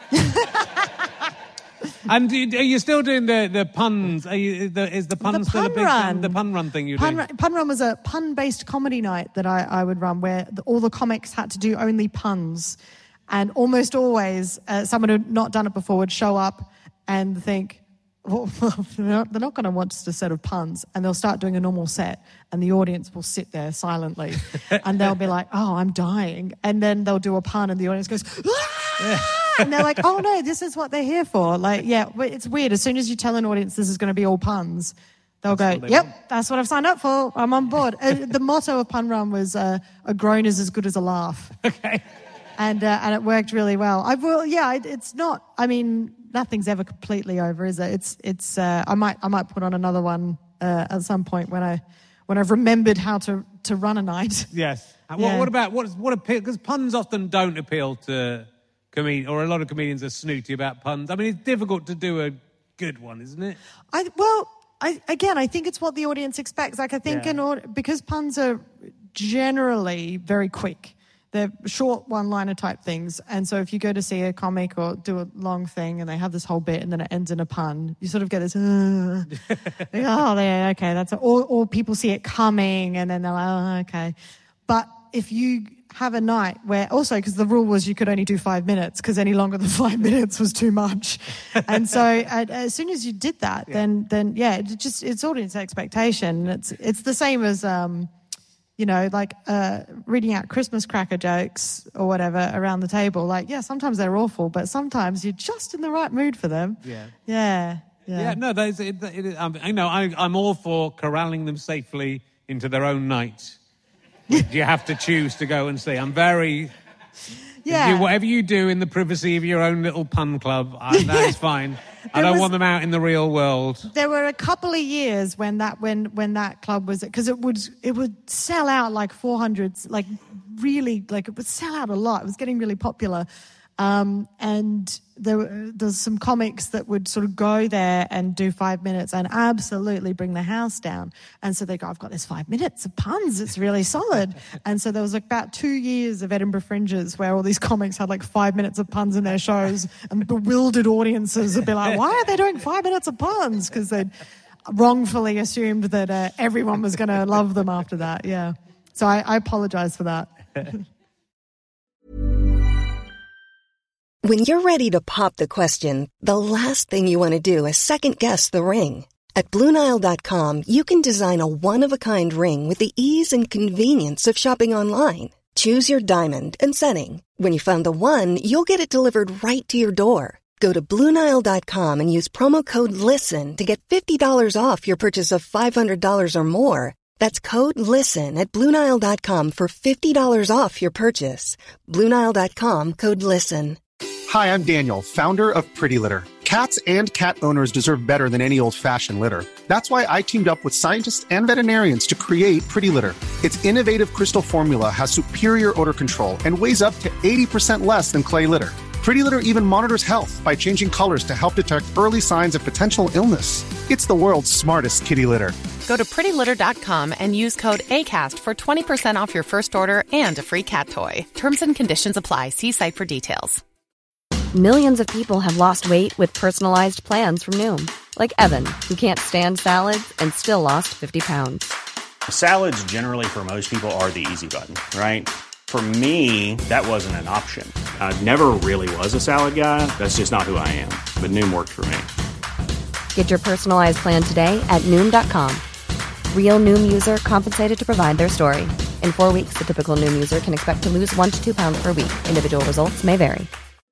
And are you still doing the puns? Is the pun still a big thing? The pun run thing you're doing? Pun run was a pun-based comedy night that I would run where all the comics had to do only puns. And almost always, someone who'd not done it before would show up and think, well, they're not going to want just a set of puns, and they'll start doing a normal set, and the audience will sit there silently, and they'll be like, oh, I'm dying, and then they'll do a pun, and the audience goes, ah! And they're like, oh no, this is what they're here for. Like, yeah, it's weird. As soon as you tell an audience this is going to be all puns, they'll go, yep, that's what I've signed up for. I'm on board. The motto of Pun Run was a groan is as good as a laugh. Okay. And it worked really well. It's not, I mean, nothing's ever completely over, is it? It's. I might put on another one at some point when I've remembered how to run a night. Yes. Yeah. What about what appeal? Because puns often don't appeal to comedians, or a lot of comedians are snooty about puns. I mean, it's difficult to do a good one, isn't it? I think it's what the audience expects. Like, I think because puns are generally very quick. They're short one-liner type things. And so if you go to see a comic or do a long thing and they have this whole bit and then it ends in a pun, you sort of get this, oh, yeah, okay, that's or people see it coming and then they're like, oh, okay. But if you have a night where, also because the rule was you could only do 5 minutes because any longer than 5 minutes was too much. And so as soon as you did that, then it's audience expectation. It's the same as, like reading out Christmas cracker jokes or whatever around the table. Like, yeah, sometimes they're awful, but sometimes you're just in the right mood for them. Yeah. No, I'm all for corralling them safely into their own night. You have to choose to go and see. I'm very... Yeah. Whatever you do in the privacy of your own little pun club, that is fine. I don't want them out in the real world. There were a couple of years when that club was... Because it would sell out like 400, like really, like it would sell out a lot. It was getting really popular. And there's some comics that would sort of go there and do 5 minutes and absolutely bring the house down. And so they go, I've got this 5 minutes of puns. It's really solid. And so there was like about 2 years of Edinburgh Fringes where all these comics had like 5 minutes of puns in their shows, and bewildered audiences would be like, why are they doing 5 minutes of puns? Because they'd wrongfully assumed that everyone was going to love them after that. Yeah. So I apologize for that. When you're ready to pop the question, the last thing you want to do is second-guess the ring. At BlueNile.com, you can design a one-of-a-kind ring with the ease and convenience of shopping online. Choose your diamond and setting. When you find the one, you'll get it delivered right to your door. Go to BlueNile.com and use promo code LISTEN to get $50 off your purchase of $500 or more. That's code LISTEN at BlueNile.com for $50 off your purchase. BlueNile.com, code LISTEN. Hi, I'm Daniel, founder of Pretty Litter. Cats and cat owners deserve better than any old-fashioned litter. That's why I teamed up with scientists and veterinarians to create Pretty Litter. Its innovative crystal formula has superior odor control and weighs up to 80% less than clay litter. Pretty Litter even monitors health by changing colors to help detect early signs of potential illness. It's the world's smartest kitty litter. Go to prettylitter.com and use code ACAST for 20% off your first order and a free cat toy. Terms and conditions apply. See site for details. Millions of people have lost weight with personalized plans from Noom. Like Evan, who can't stand salads and still lost 50 pounds. Salads generally for most people are the easy button, right? For me, that wasn't an option. I never really was a salad guy. That's just not who I am. But Noom worked for me. Get your personalized plan today at Noom.com. Real Noom user compensated to provide their story. In 4 weeks, the typical Noom user can expect to lose 1 to 2 pounds per week. Individual results may vary.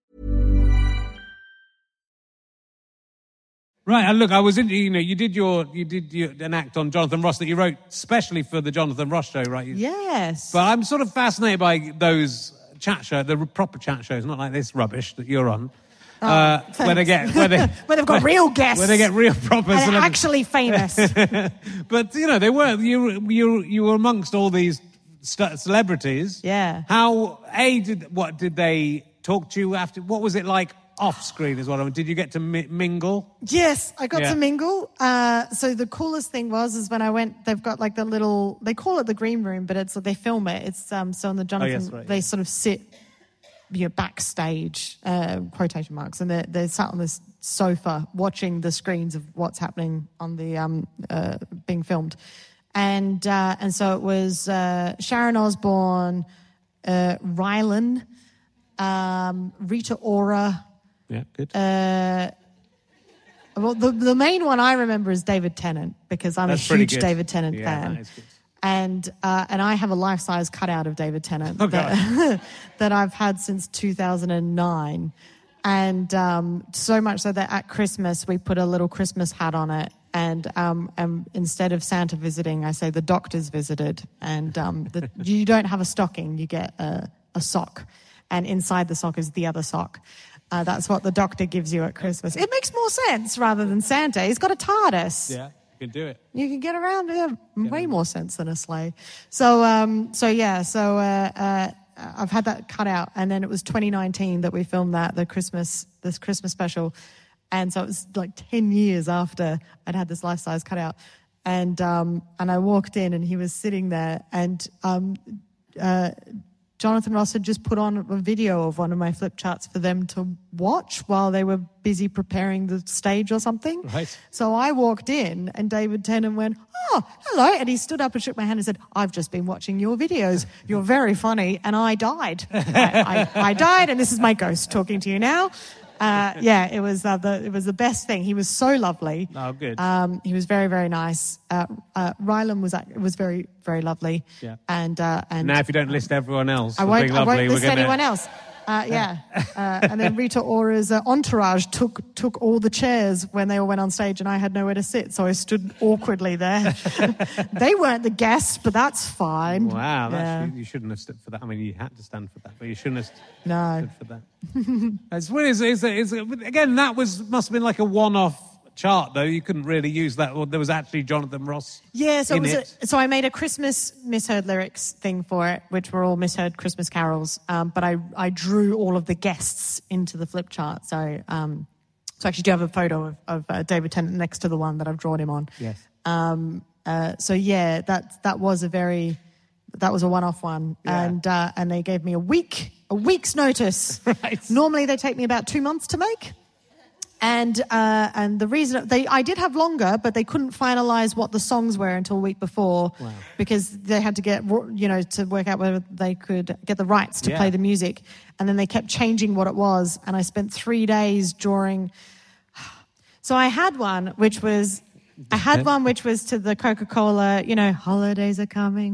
Right, and look, I was in. You did an act on Jonathan Ross that you wrote specially for the Jonathan Ross show, right? Yes. But I'm sort of fascinated by those chat shows, the proper chat shows, not like this rubbish that you're on. Where they've got real guests, where they get real proper and celebrities. Actually famous. But you were amongst all these celebrities. Yeah. Did they talk to you after? What was it like? Off screen is what I mean. Did you get to mingle? Yes, I got to mingle. So the coolest thing was when I went, they've got like the little, they call it the green room, but they film it. It's so in the Jonathan, they sort of sit, backstage, quotation marks, and they sat on this sofa watching the screens of what's happening on the being filmed, and so it was Sharon Osbourne, Rylan, Rita Ora. Yeah, good. Well, the main one I remember is David Tennant, because I'm a huge David Tennant fan. That is good. And I have a life-size cutout of David Tennant that I've had since 2009. And so much so that at Christmas we put a little Christmas hat on it. And instead of Santa visiting, I say the doctor's visited. And you don't have a stocking, you get a sock. And inside the sock is the other sock. That's what the doctor gives you at Christmas. It makes more sense rather than Santa. He's got a TARDIS. Yeah, you can do it. You can get around. Way more sense than a sleigh. So I've had that cut out, and then it was 2019 that we filmed this Christmas special, and so it was like 10 years after I'd had this life-size cutout, and I walked in, and he was sitting there, and Jonathan Ross had just put on a video of one of my flip charts for them to watch while they were busy preparing the stage or something. Right. So I walked in and David Tennant went, "Oh, hello." And he stood up and shook my hand and said, "I've just been watching your videos. You're very funny." And I died. I died, and this is my ghost talking to you now. It was the best thing. He was so lovely. Oh, good. He was very, very nice. Rylan was very, very lovely. Yeah. And now, if you don't list everyone else, I won't list anyone else. And then Rita Ora's entourage took all the chairs when they all went on stage, and I had nowhere to sit, so I stood awkwardly there. They weren't the guests, but that's fine. Wow, you shouldn't have stood for that. I mean, you had to stand for that, but you shouldn't have stood for that. It's weird. Again, that must have been like a one-off chart, though. You couldn't really use that. Well, there was actually Jonathan Ross. Yeah, so so I made a Christmas misheard lyrics thing for it, which were all misheard Christmas carols. But I drew all of the guests into the flip chart. So I actually do have a photo of David Tennant next to the one that I've drawn him on. Yes. That was a one-off one, Yeah. and they gave me a week's notice. Right. Normally they take me about 2 months to make. And the reason I did have longer, but they couldn't finalize what the songs were until a week before, because they had to get to work out whether they could get the rights to play the music, and then they kept changing what it was, and I spent 3 days drawing. So I had one which was I had one which was to the Coca-Cola, holidays are coming,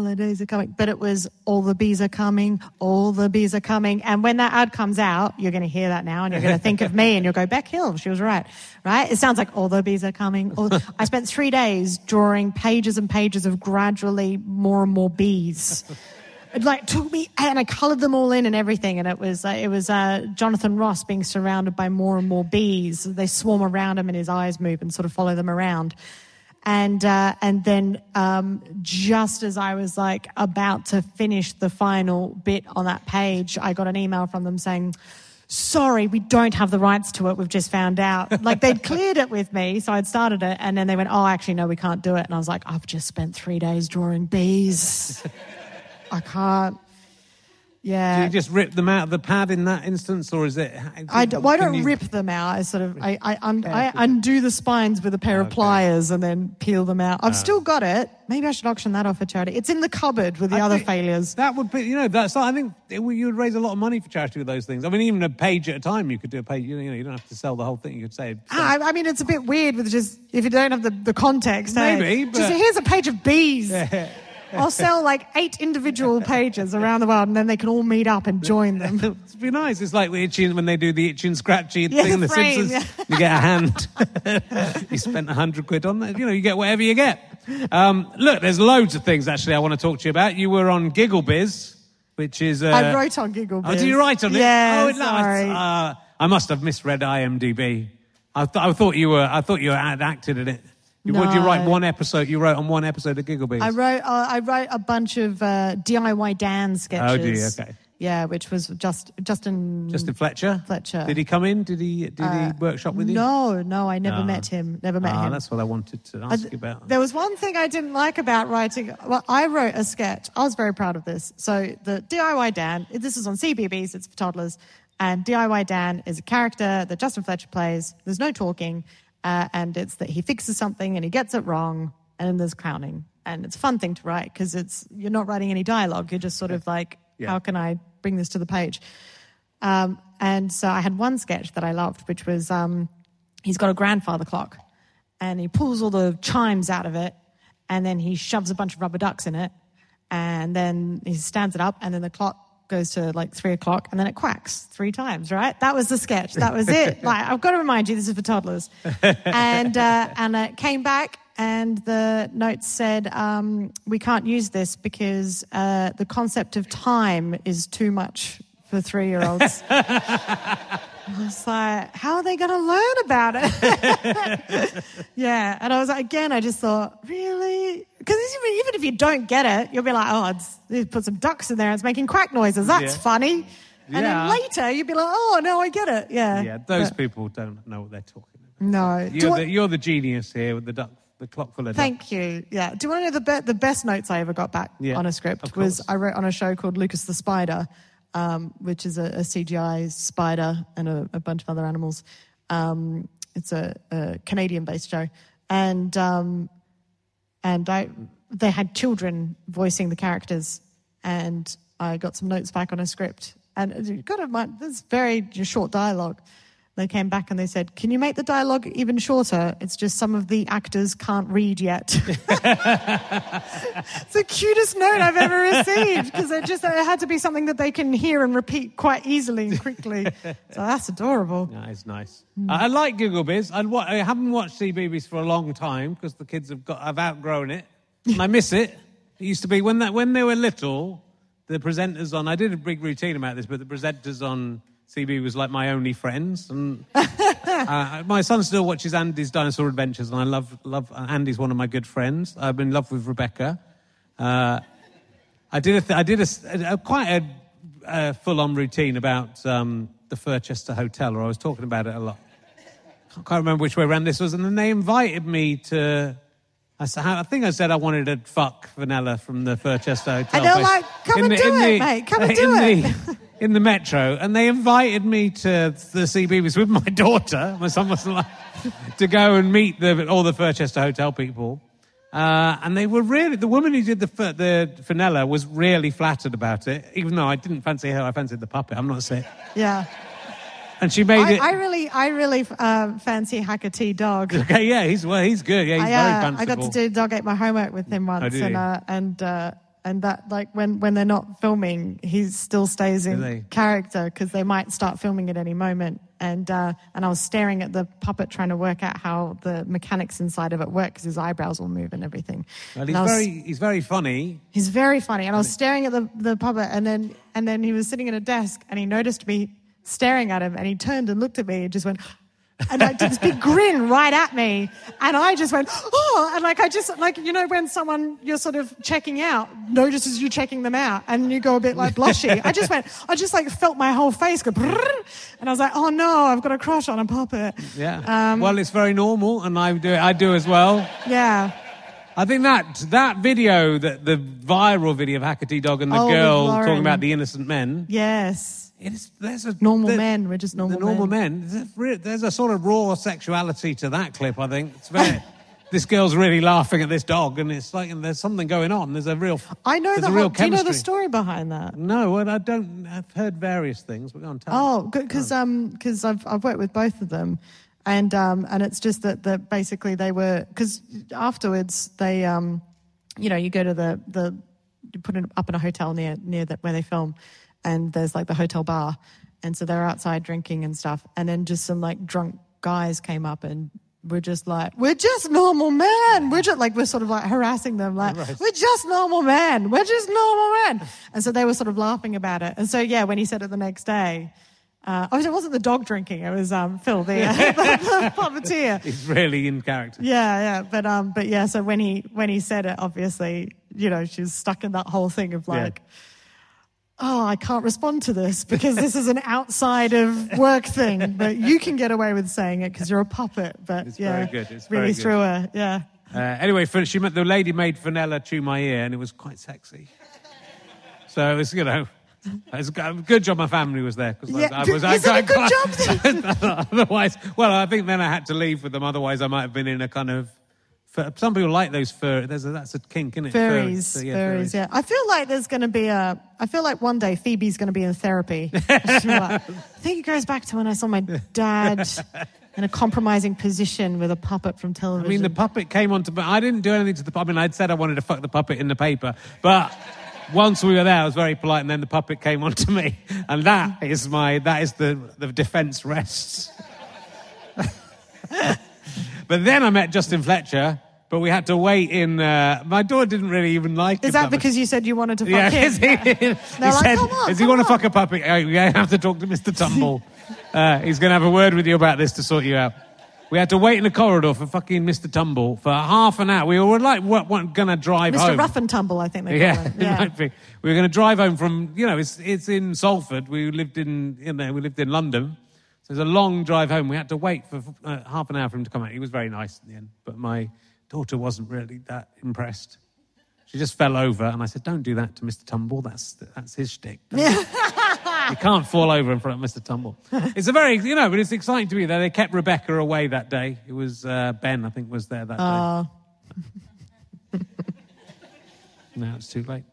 but it was all the bees are coming, all the bees are coming. And when that ad comes out, you're going to hear that now and you're going to think of me and you'll go, Beck Hill, she was right? It sounds like all the bees are coming. I spent 3 days drawing pages and pages of gradually more and more bees. It took me, and I coloured them all in and everything, and it was Jonathan Ross being surrounded by more and more bees. They swarm around him, and his eyes move and sort of follow them around. And then just as I was about to finish the final bit on that page, I got an email from them saying, "Sorry, we don't have the rights to it. We've just found out." They'd cleared it with me, so I'd started it, and then they went, "Oh, actually, no, we can't do it." And I was like, "I've just spent 3 days drawing bees. I can't." Yeah. Do you just rip them out of the pad in that instance, or is it? I don't rip them out. I undo the spines with a pair of pliers and then peel them out. I've still got it. Maybe I should auction that off for charity. It's in the cupboard with the other failures. That would be, I think you would raise a lot of money for charity with those things. I mean, even a page at a time, you could do a page. You don't have to sell the whole thing. You could say. I mean, it's a bit weird with just if you don't have the context. Maybe, but just here's a page of bees. Yeah. I'll sell 8 individual pages around the world, and then they can all meet up and join them. It'd be nice. It's like when they do the itchy and scratchy thing in The frame, Simpsons. You get a hand. You spent £100 on that. You get whatever you get. Look, there's loads of things actually I want to talk to you about. You were on GiggleBiz, which is. I wrote on GiggleBiz. Oh, do you write on it? Yeah. Sorry. I must have misread IMDb. I thought you had acted in it. No. Would you write one episode? You wrote on one episode of GiggleBiz. I wrote a bunch of DIY Dan sketches. Oh, do you? Okay. Yeah, which was Justin Fletcher. Did he come in? Did he workshop with you? No, I never met him. Never met him. That's what I wanted to ask you about. There was one thing I didn't like about writing. Well, I wrote a sketch. I was very proud of this. So the DIY Dan. This is on CBeebies. It's for toddlers. And DIY Dan is a character that Justin Fletcher plays. There's no talking. And it's that he fixes something and he gets it wrong, and then there's clowning. And it's a fun thing to write because you're not writing any dialogue. You're just sort of how can I bring this to the page? And so I had one sketch that I loved, which was he's got a grandfather clock, and he pulls all the chimes out of it, and then he shoves a bunch of rubber ducks in it, and then he stands it up, and then the clock goes to 3 o'clock, and then it quacks 3 times, right? That was the sketch. That was it. I've got to remind you, this is for toddlers. And it came back, and the notes said, we can't use this because the concept of time is too much for 3-year-olds. I was like, how are they going to learn about it? Yeah. And I was I just thought, really? Because even if you don't get it, you'll be like, they put some ducks in there and it's making quack noises. That's funny. And then later, you'll be like, oh, no, I get it. Yeah. Yeah, those people don't know what they're talking about. No. You're the genius here with the clock full of ducks. Thank you. Yeah. Do you want to know the best notes I ever got back on a script? Was I wrote on a show called Lucas the Spider, which is a CGI spider and a bunch of other animals. It's a Canadian-based show. And they had children voicing the characters, and I got some notes back on a script. And you've got to mind, this is very short dialogue. They came back and they said, can you make the dialogue even shorter? It's just some of the actors can't read yet. It's the cutest note I've ever received because it had to be something that they can hear and repeat quite easily and quickly. So that's adorable. That is nice. I like GiggleBiz. I haven't watched CBeebies for a long time because the kids have outgrown it. And I miss it. It used to be when they were little, the presenters on, I did a big routine about this, but the presenters on CB was like my only friends, and my son still watches Andy's Dinosaur Adventures, and I love Andy's one of my good friends. I'm in love with Rebecca. I did quite a full-on routine about the Furchester Hotel, or I was talking about it a lot. I can't remember which way around this was, and then they invited me to. I think I said I wanted to fuck Vanilla from the Furchester Hotel. And they're like, come and do it, mate. Come and do it. In the Metro. And they invited me to the CBeebies with my daughter. My son wasn't like to go and meet all the Furchester Hotel people. And they were really... The woman who did the Vanilla was really flattered about it. Even though I didn't fancy her, I fancied the puppet. I'm not saying... Yeah. And she made it. I really fancy Hakatea Dog. Okay, yeah, he's good. Yeah, he's very fanciful. I got to do Dog Ate My Homework with him once, and that, like, when they're not filming, he still stays in character because they might start filming at any moment. And I was staring at the puppet trying to work out how the mechanics inside of it work because his eyebrows will move and everything. Well, he's very funny. He's very funny, and I was staring at the puppet, and then he was sitting at a desk, and he noticed me staring at him, and he turned and looked at me and just went, and like did this big grin right at me, and I just went, oh, and like I just, like, you know, when someone you're sort of checking out notices you checking them out, and you go a bit like blushy. I just like felt my whole face go, brrr, and I was like, oh no, I've got a crush on a puppet. Yeah. Well, it's very normal, and I do as well. Yeah. I think that video, the viral video of Hakatea Dog and the girl talking about the innocent men. Yes. Normal men. We're just normal men. The normal men. There's a sort of raw sexuality to that clip, I think. It's very... This girl's really laughing at this dog, and it's like there's something going on. There's a real... I know the real do you know the story behind that? No, well, I don't. I've heard various things, but go on, tell me. Oh, because I've worked with both of them. And it's just that basically they were, because afterwards they, you go to you put it up in a hotel near where they film, and there's like the hotel bar, and so they're outside drinking and stuff, and then just some like drunk guys came up and were just like, we're just normal men, we're sort of like harassing them, like, right. We're just normal men, and so they were sort of laughing about it, and so yeah, when he said it the next day. It wasn't the dog drinking. It was Phil, the puppeteer. He's really in character. Yeah. But yeah. So when he said it, obviously, she was stuck in that whole thing of like, oh, I can't respond to this because this is an outside of work thing. But you can get away with saying it because you're a puppet. But it's yeah, very good. It's really very good. threw her. Yeah. Anyway, the lady made Fenella chew my ear, and it was quite sexy. So it was, it's a good job my family was there. Is it a good job? Otherwise, well, I think then I had to leave with them. Otherwise, I might have been in a kind of... Some people like those fur... That's a kink, isn't it? Furries. So, furries, yeah. I feel like there's going to be I feel like one day Phoebe's going to be in therapy. I think it goes back to when I saw my dad in a compromising position with a puppet from television. I mean, the puppet came on to... I didn't do anything to the puppet. I mean, I'd said I wanted to fuck the puppet in the paper, but... Once we were there, I was very polite, and then the puppet came on to me, and that is the defence rests. But then I met Justin Fletcher, but we had to wait in... my daughter didn't really even like it. Is that because you said you wanted to fuck him? He said, does he want to fuck a puppet? Oh, you have to talk to Mr. Tumble. He's going to have a word with you about this to sort you out. We had to wait in the corridor for fucking Mr. Tumble for half an hour. We were like, going to drive home. Mr. Rough and Tumble, I think they call him. Yeah, it might be. We were going to drive home from, it's in Salford. We lived in London. So it was a long drive home. We had to wait for half an hour for him to come out. He was very nice in the end, but my daughter wasn't really that impressed. She just fell over, and I said, don't do that to Mr. Tumble. That's his shtick. You can't fall over in front of Mr. Tumble. It's a very, but it's exciting to be there. They kept Rebecca away that day. It was Ben, I think, was there that day. Now it's too late.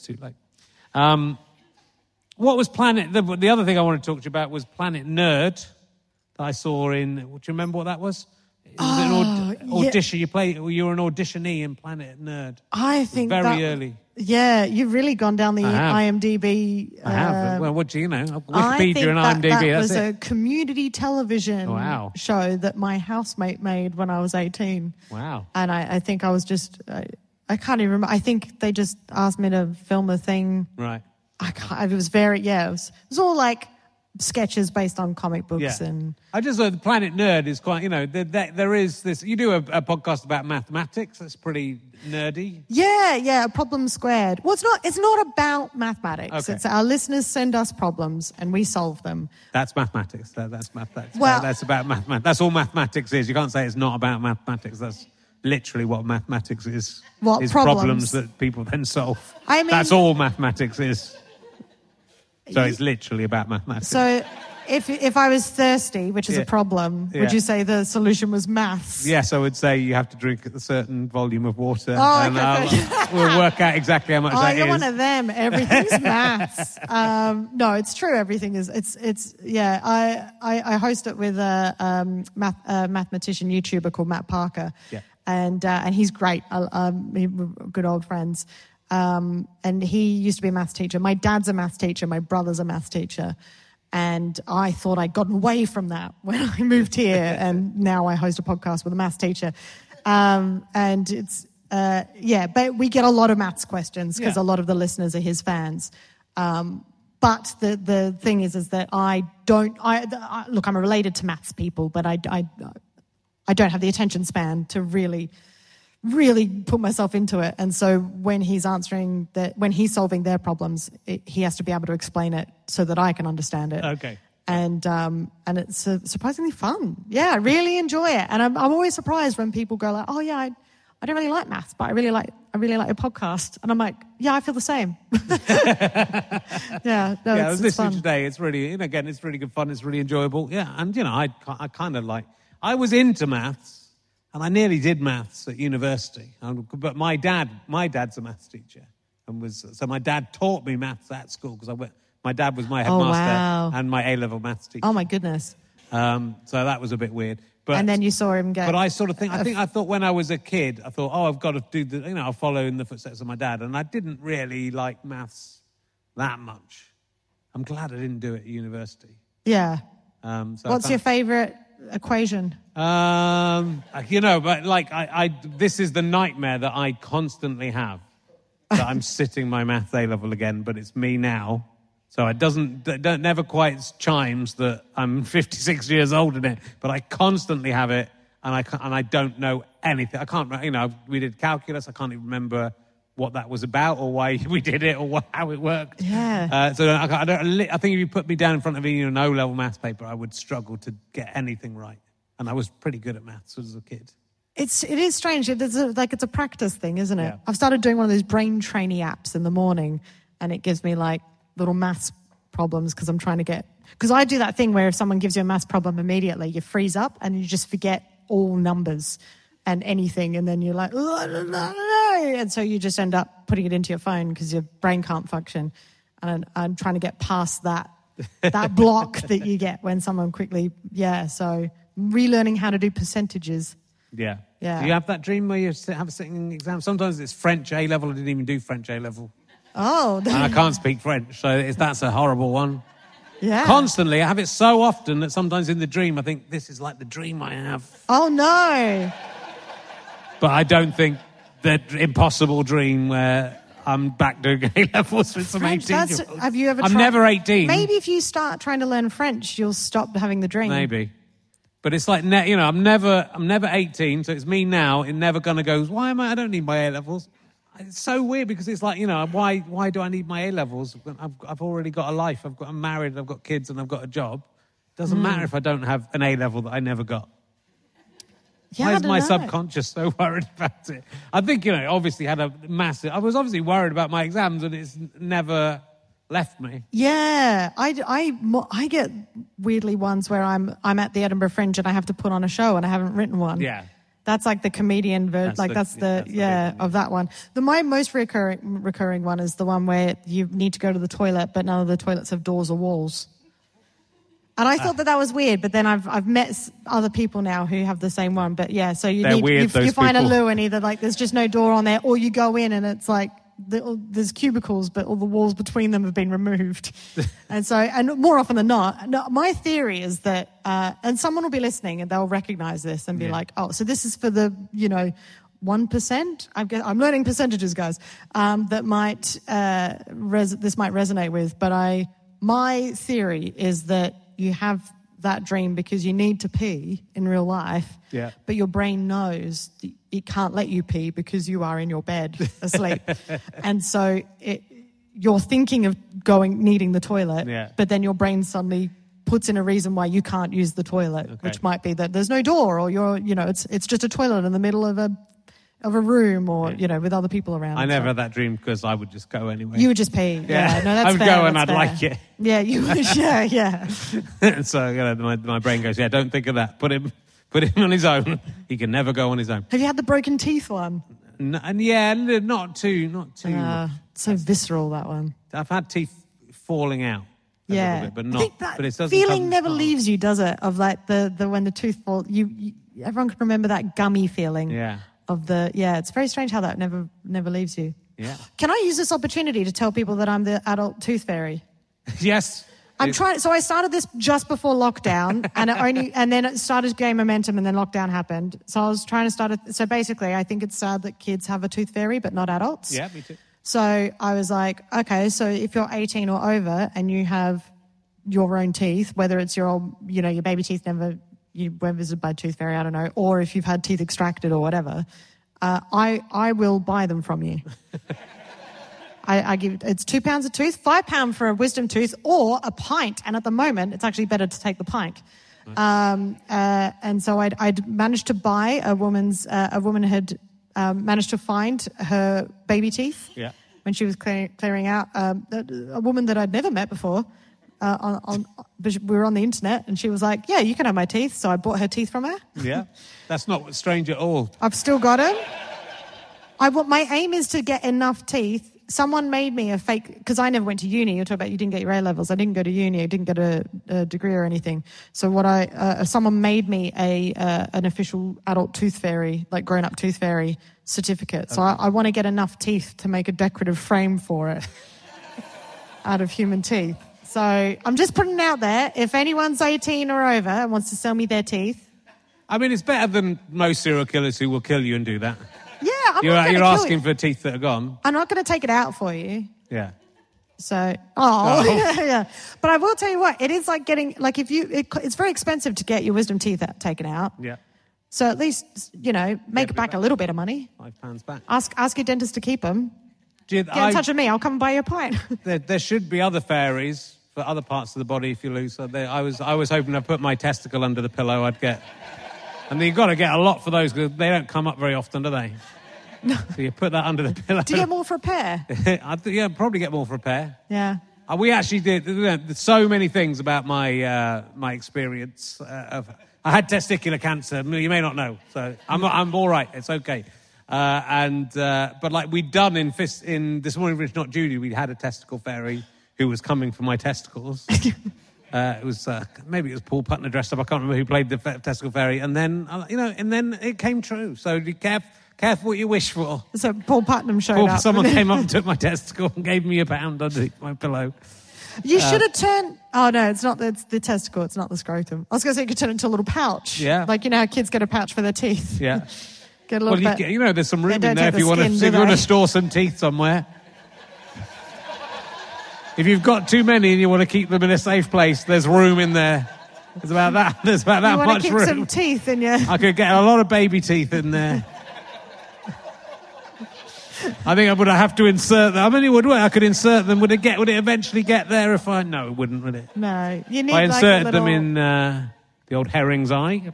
What was Planet... The other thing I wanted to talk to you about was Planet Nerd that I saw in... Do you remember what that was? It was an audition. Yeah. You were an auditionee in Planet Nerd. I think very early. Yeah, you've really gone down the IMDb. I have. Well, what do you know? Wikipedia I think and IMDb. That was a community television show that my housemate made when I was 18. Wow. And I think I was just... I can't even remember. I think they just asked me to film a thing. Right. It was very... Yeah, it was all like... sketches based on comic books and... I just thought the Planet Nerd is quite, there is this... You do a podcast about mathematics. That's pretty nerdy. Yeah, Problem Squared. Well, it's not about mathematics. Okay. It's our listeners send us problems and we solve them. That's mathematics. That's mathematics. Well, that's about mathematics. That's all mathematics is. You can't say it's not about mathematics. That's literally what mathematics is. What is problems that people then solve. I mean... That's all mathematics is. So it's literally about mathematics. So If I was thirsty, which is a problem, would you say the solution was maths? Yes, I would say you have to drink a certain volume of water. Oh, and okay. we'll work out exactly how much that is. Oh, you're one of them. Everything's maths. No, it's true. Everything is. It's. Yeah, I host it with a mathematician YouTuber called Matt Parker. Yeah. And he's great. We're good old friends. And he used to be a maths teacher. My dad's a maths teacher. My brother's a maths teacher. And I thought I'd gotten away from that when I moved here, and now I host a podcast with a maths teacher. And it's, but we get a lot of maths questions because a lot of the listeners are his fans. But the thing is that look, I'm related to maths people, but I don't have the attention span to really put myself into it. And so when he's when he's solving their problems, he has to be able to explain it so that I can understand it. Okay. And it's surprisingly fun. Yeah, I really enjoy it. And I'm always surprised when people go like, oh yeah, I don't really like maths, but I really like your podcast. And I'm like, yeah, I feel the same. I was listening today. It's really, again, it's really good fun. It's really enjoyable. Yeah. And I kind of I was into maths. And I nearly did maths at university, but my dad's a maths teacher, so my dad taught me maths at school because my dad was my headmaster and my A-level maths teacher. Oh my goodness! So that was a bit weird. And then you saw him go. But I sort of think I thought when I was a kid, I thought, I've got to do I'll follow in the footsteps of my dad, and I didn't really like maths that much. I'm glad I didn't do it at university. Yeah. So what's your favourite equation? But this is the nightmare that I constantly have. That I'm sitting my maths A-level again, but it's me now. So it never quite chimes that I'm 56 years old in it, but I constantly have it, and I don't know anything. I can't, we did calculus, I can't even remember what that was about or why we did it or how it worked. Yeah. So I think if you put me down in front of an O-level maths paper, I would struggle to get anything right. And I was pretty good at maths as a kid. It is strange. It's a practice thing, isn't it? Yeah. I've started doing one of those brain trainee apps in the morning, and it gives me little maths problems because I'm trying to get... Because I do that thing where if someone gives you a maths problem immediately, you freeze up and you just forget all numbers and anything, and then you're like, oh, I don't know. And so you just end up putting it into your phone because your brain can't function. And I'm trying to get past that block that you get when someone quickly... Yeah, so relearning how to do percentages. Yeah. Yeah. Do you have that dream where you have a sitting exam? Sometimes it's French A-level. I didn't even do French A-level. Oh. And I can't speak French, so that's a horrible one. Yeah. Constantly. I have it so often that sometimes in the dream I think, this is like the dream I have. Oh, no. But I don't think the impossible dream where I'm back doing A-levels with some 18-year-olds. Have you ever I'm never 18. Maybe if you start trying to learn French, you'll stop having the dream. Maybe. But it's like, I'm never 18, so it's me now. It's never going to go, I don't need my A-levels. It's so weird because it's like, why do I need my A-levels? I've already got a life. I'm married, I've got kids, and I've got a job. It doesn't matter if I don't have an A-level that I never got. Yeah, why is my subconscious so worried about it? I think, obviously had a massive... I was obviously worried about my exams, and it's never left me. Yeah, I get weirdly ones where I'm at the Edinburgh Fringe and I have to put on a show and I haven't written one. Yeah. That's like the comedian version, of that one. My most recurring one is the one where you need to go to the toilet, but none of the toilets have doors or walls. And I thought that was weird, but then I've met other people now who have the same one. But yeah, so you find a loo and either there's just no door on there, or you go in and it's like there's cubicles, but all the walls between them have been removed. and more often than not, my theory is that, and someone will be listening and they'll recognize this and be like, oh, so this is for the 1%. I'm learning percentages, guys. That might this might resonate with, but my theory is that you have that dream because you need to pee in real life, but your brain knows it can't let you pee because you are in your bed asleep. And so you're thinking of needing the toilet, but then your brain suddenly puts in a reason why you can't use the toilet, which might be that there's no door, or it's just a toilet in the middle of of a room or, with other people around. I never had that dream because I would just go anyway. You would just pee. Yeah. No, that's I would fair, go and that's I'd fair. like it. Yeah, you would. Yeah. And so my brain goes, don't think of that. Put him on his own. He can never go on his own. Have you had the broken teeth one? No, and not too much. So visceral, that one. I've had teeth falling out. A little bit, but not. I think that but it doesn't feeling come- never leaves you, does it? Of like the when the tooth falls, you everyone can remember that gummy feeling. Yeah. It's very strange how that never leaves you. Yeah. Can I use this opportunity to tell people that I'm the adult tooth fairy? Yes. I'm trying. So I started this just before lockdown, and then it started to gain momentum, and then lockdown happened. So I was trying to start it. So basically, I think it's sad that kids have a tooth fairy, but not adults. Yeah, me too. So I was like, okay, so if you're 18 or over and you have your own teeth, whether it's your baby teeth you weren't visited by a tooth fairy, I don't know, or if you've had teeth extracted or whatever, I will buy them from you. I give it's £2 a tooth, £5 for a wisdom tooth, or a pint. And at the moment, it's actually better to take the pint. And so I'd managed to buy a woman had managed to find her baby teeth when she was clearing out. A woman that I'd never met before. But we were on the internet, and she was like, "Yeah, you can have my teeth." So I bought her teeth from her. Yeah, that's not strange at all. I've still got them. My aim is to get enough teeth. Someone made me a fake, because I never went to uni. You're talking about you didn't get your A levels. I didn't go to uni. I didn't get a degree or anything. So someone made me an official adult tooth fairy, like grown up tooth fairy certificate. So I want to get enough teeth to make a decorative frame for it out of human teeth. So I'm just putting it out there. If anyone's 18 or over and wants to sell me their teeth. I mean, it's better than most serial killers who will kill you and do that. Yeah, You're not asking kill you. for teeth that are gone. I'm not going to take it out for you. Yeah. So, yeah. But I will tell you what, it is like getting, like it's very expensive to get your wisdom teeth taken out. Yeah. So at least, make it back a little bit of money. £5 back. Ask your dentist to keep them. Get in touch with me. I'll come and buy you a pint. There should be other fairies for other parts of the body if you lose. So I was hoping to put my testicle under the pillow. I'd get, and you've got to get a lot for those because they don't come up very often, do they? No. So you put that under the pillow. Do you get more for a pair? Probably get more for a pair. Yeah. We actually did so many things about my my experience. I had testicular cancer. You may not know, so I'm all right. It's okay. But like we'd done in This Morning for Rich Not Judy, we had a testicle fairy who was coming for my testicles. It was maybe it was Paul Putner dressed up. I can't remember who played the testicle fairy. And then and then it came true. So be careful what you wish for. So Paul Putnam showed up. Someone came up and took my testicle and gave me £1 underneath my pillow. You should have turned... Oh, no, it's the testicle. It's not the scrotum. I was going to say you could turn it into a little pouch. Yeah. Like, how kids get a pouch for their teeth. Yeah. Get a little bit... there's some room They in don't there take if you the want skin, to do store some teeth somewhere. If you've got too many and you want to keep them in a safe place, there's room in there. There's about that much room. You want to keep some teeth in your... I could get a lot of baby teeth in there. I think I would have to insert them. I mean, I could insert them. Would it eventually get there if I... No, it wouldn't, would it? No. You need I inserted like a little... them in the old herring's eye.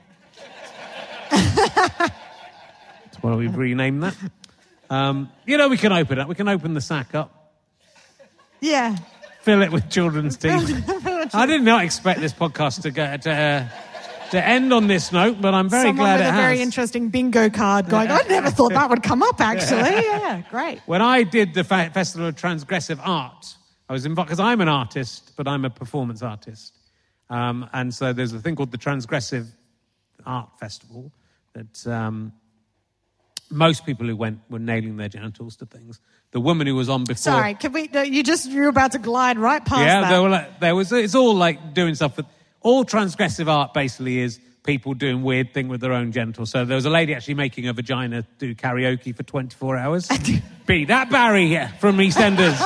That's why we've renamed that. We can open it. We can open the sack up. Yeah. Fill it with children's teeth. I did not expect this podcast to end on this note, but I'm very glad it has. Someone with a very interesting bingo card going, I never thought that would come up, actually. Yeah, great. When I did the Festival of Transgressive Art, I was involved, because I'm an artist, but I'm a performance artist. And so there's a thing called the Transgressive Art Festival that most people who went were nailing their genitals to things. The woman who was on before... Sorry, can we... No, you're about to glide right past that. Yeah, it's all like doing stuff with... All transgressive art basically is people doing weird thing with their own genitals. So there was a lady actually making a vagina do karaoke for 24 hours. Beat that Barry from EastEnders.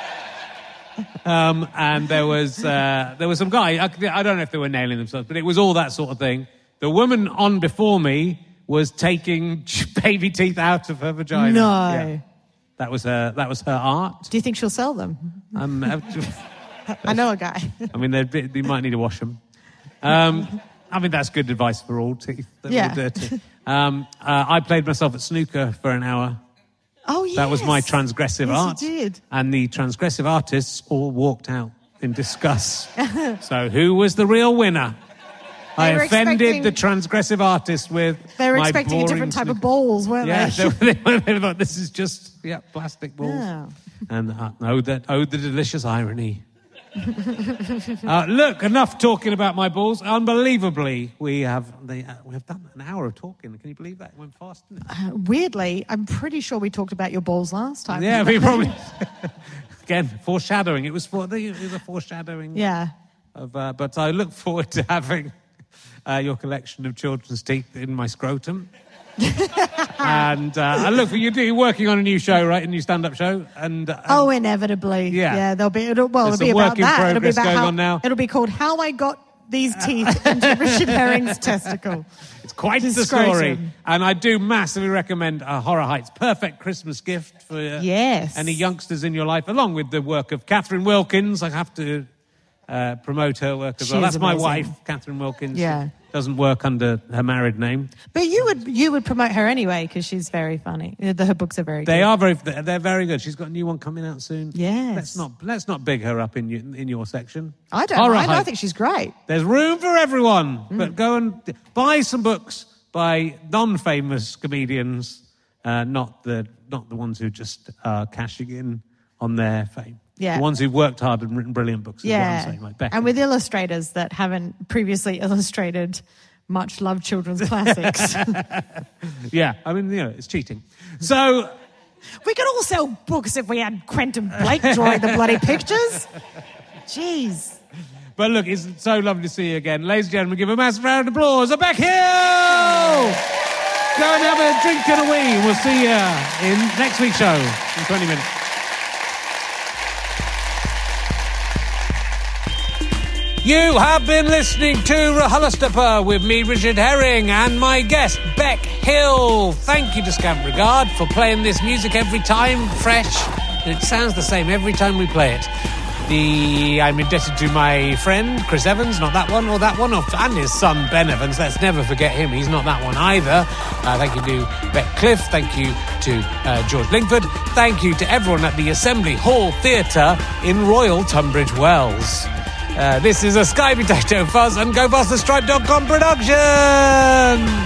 And there was some guy, I don't know if they were nailing themselves, but it was all that sort of thing. The woman on before me was taking baby teeth out of her vagina. No. Yeah. That was her art. Do you think she'll sell them? I know a guy. I mean, they might need to wash them. I mean, that's good advice for all teeth that Yeah. were dirty. I played myself at snooker for an hour. Oh, yes. That was my transgressive Yes, art. you did. And the transgressive artists all walked out in disgust. So who was the real winner? I were offended expecting- the transgressive artist with They were my expecting a boring different type of snooker. balls, weren't Yeah, they? they thought this is just plastic balls. Yeah. And the delicious irony. Look, enough talking about my balls. Unbelievably, we have done an hour of talking. Can you believe that? It went fast, didn't it? Weirdly, I'm pretty sure we talked about your balls last time. Yeah, we probably again foreshadowing. It was a foreshadowing. Yeah. But I look forward to having your collection of children's teeth in my scrotum. And look, you're working on a new show, right? A new stand-up show. And Inevitably. Yeah. There'll be. There's It'll be some about work in that. It'll be progress about going how, on now. It'll be called "How I Got These Teeth into Richard Herring's Testicle." It's quite the Scrotum. story. And I do massively recommend Horror Heights. Perfect Christmas gift for Yes. any youngsters in your life, along with the work of Catherine Wilkins. I have to promote her work as well. She is That's my amazing. wife, Catherine Wilkins. Yeah. She doesn't work under her married name. But you would promote her anyway because she's very funny. Her books are very good. They're very good. She's got a new one coming out soon. Yes. Let's not big her up in your section. I don't Horror mind. I Heights. think she's great. There's room for everyone. But go and buy some books by non-famous comedians, not the ones who just are cashing in on their fame. Yeah. The ones who've worked hard and written brilliant books is what I'm saying. Like Beck. And with illustrators that haven't previously illustrated much loved children's classics. Yeah, I mean, it's cheating. So We could all sell books if we had Quentin Blake drawing the bloody pictures. Jeez. But look, it's so lovely to see you again. Ladies and gentlemen, give a massive round of applause. Beck Hill! Go and have a drink and a wee. We'll see you in next week's show in 20 minutes. You have been listening to RHLSTP with me, Richard Herring, and my guest, Beck Hill. Thank you to Scant Regard for playing this music every time, fresh. And it sounds the same every time we play it. I'm indebted to my friend, Chris Evans, not that one, or that one, and his son, Ben Evans. Let's never forget him. He's not that one either. Thank you to Beck Cliff. Thank you to George Lingford. Thank you to everyone at the Assembly Hall Theatre in Royal Tunbridge Wells. This is a Sky Potato Fuzz and GoFasterStripe.com production!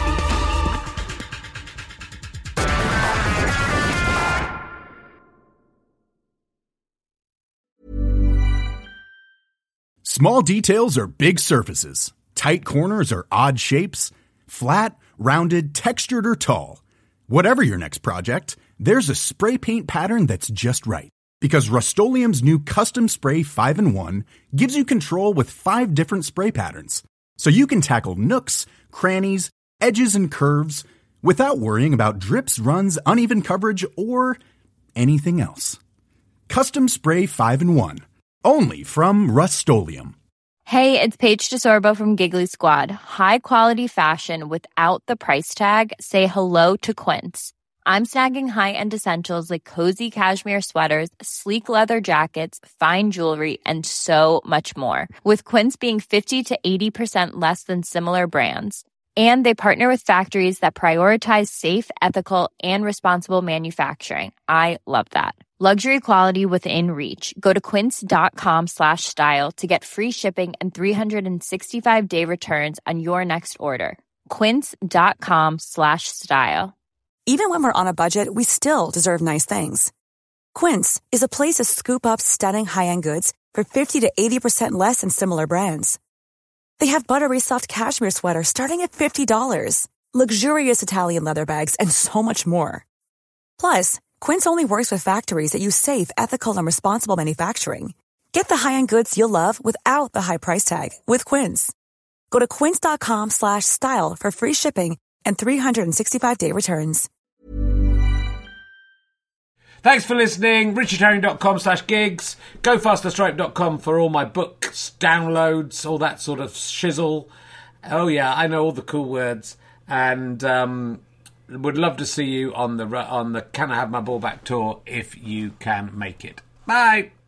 Small details are big surfaces. Tight corners are odd shapes. Flat, rounded, textured, or tall. Whatever your next project, there's a spray paint pattern that's just right. Because Rust-Oleum's new Custom Spray 5-in-1 gives you control with 5 different spray patterns. So you can tackle nooks, crannies, edges, and curves without worrying about drips, runs, uneven coverage, or anything else. Custom Spray 5-in-1. Only from Rust-Oleum. Hey, it's Paige DeSorbo from Giggly Squad. High quality fashion without the price tag. Say hello to Quince. I'm snagging high-end essentials like cozy cashmere sweaters, sleek leather jackets, fine jewelry, and so much more. With Quince being 50 to 80% less than similar brands. And they partner with factories that prioritize safe, ethical, and responsible manufacturing. I love that. Luxury quality within reach. Go to quince.com/style to get free shipping and 365-day returns on your next order. Quince.com/style. Even when we're on a budget, we still deserve nice things. Quince is a place to scoop up stunning high-end goods for 50 to 80% less than similar brands. They have buttery soft cashmere sweaters starting at $50, luxurious Italian leather bags, and so much more. Plus, Quince only works with factories that use safe, ethical, and responsible manufacturing. Get the high-end goods you'll love without the high price tag with Quince. Go to quince.com/style for free shipping and 365-day returns. Thanks for listening. RichardHerring.com/gigs. GoFasterStripe.com for all my books, downloads, all that sort of shizzle. Oh yeah, I know all the cool words. And would love to see you on the Can I Have My Ball Back tour if you can make it. Bye.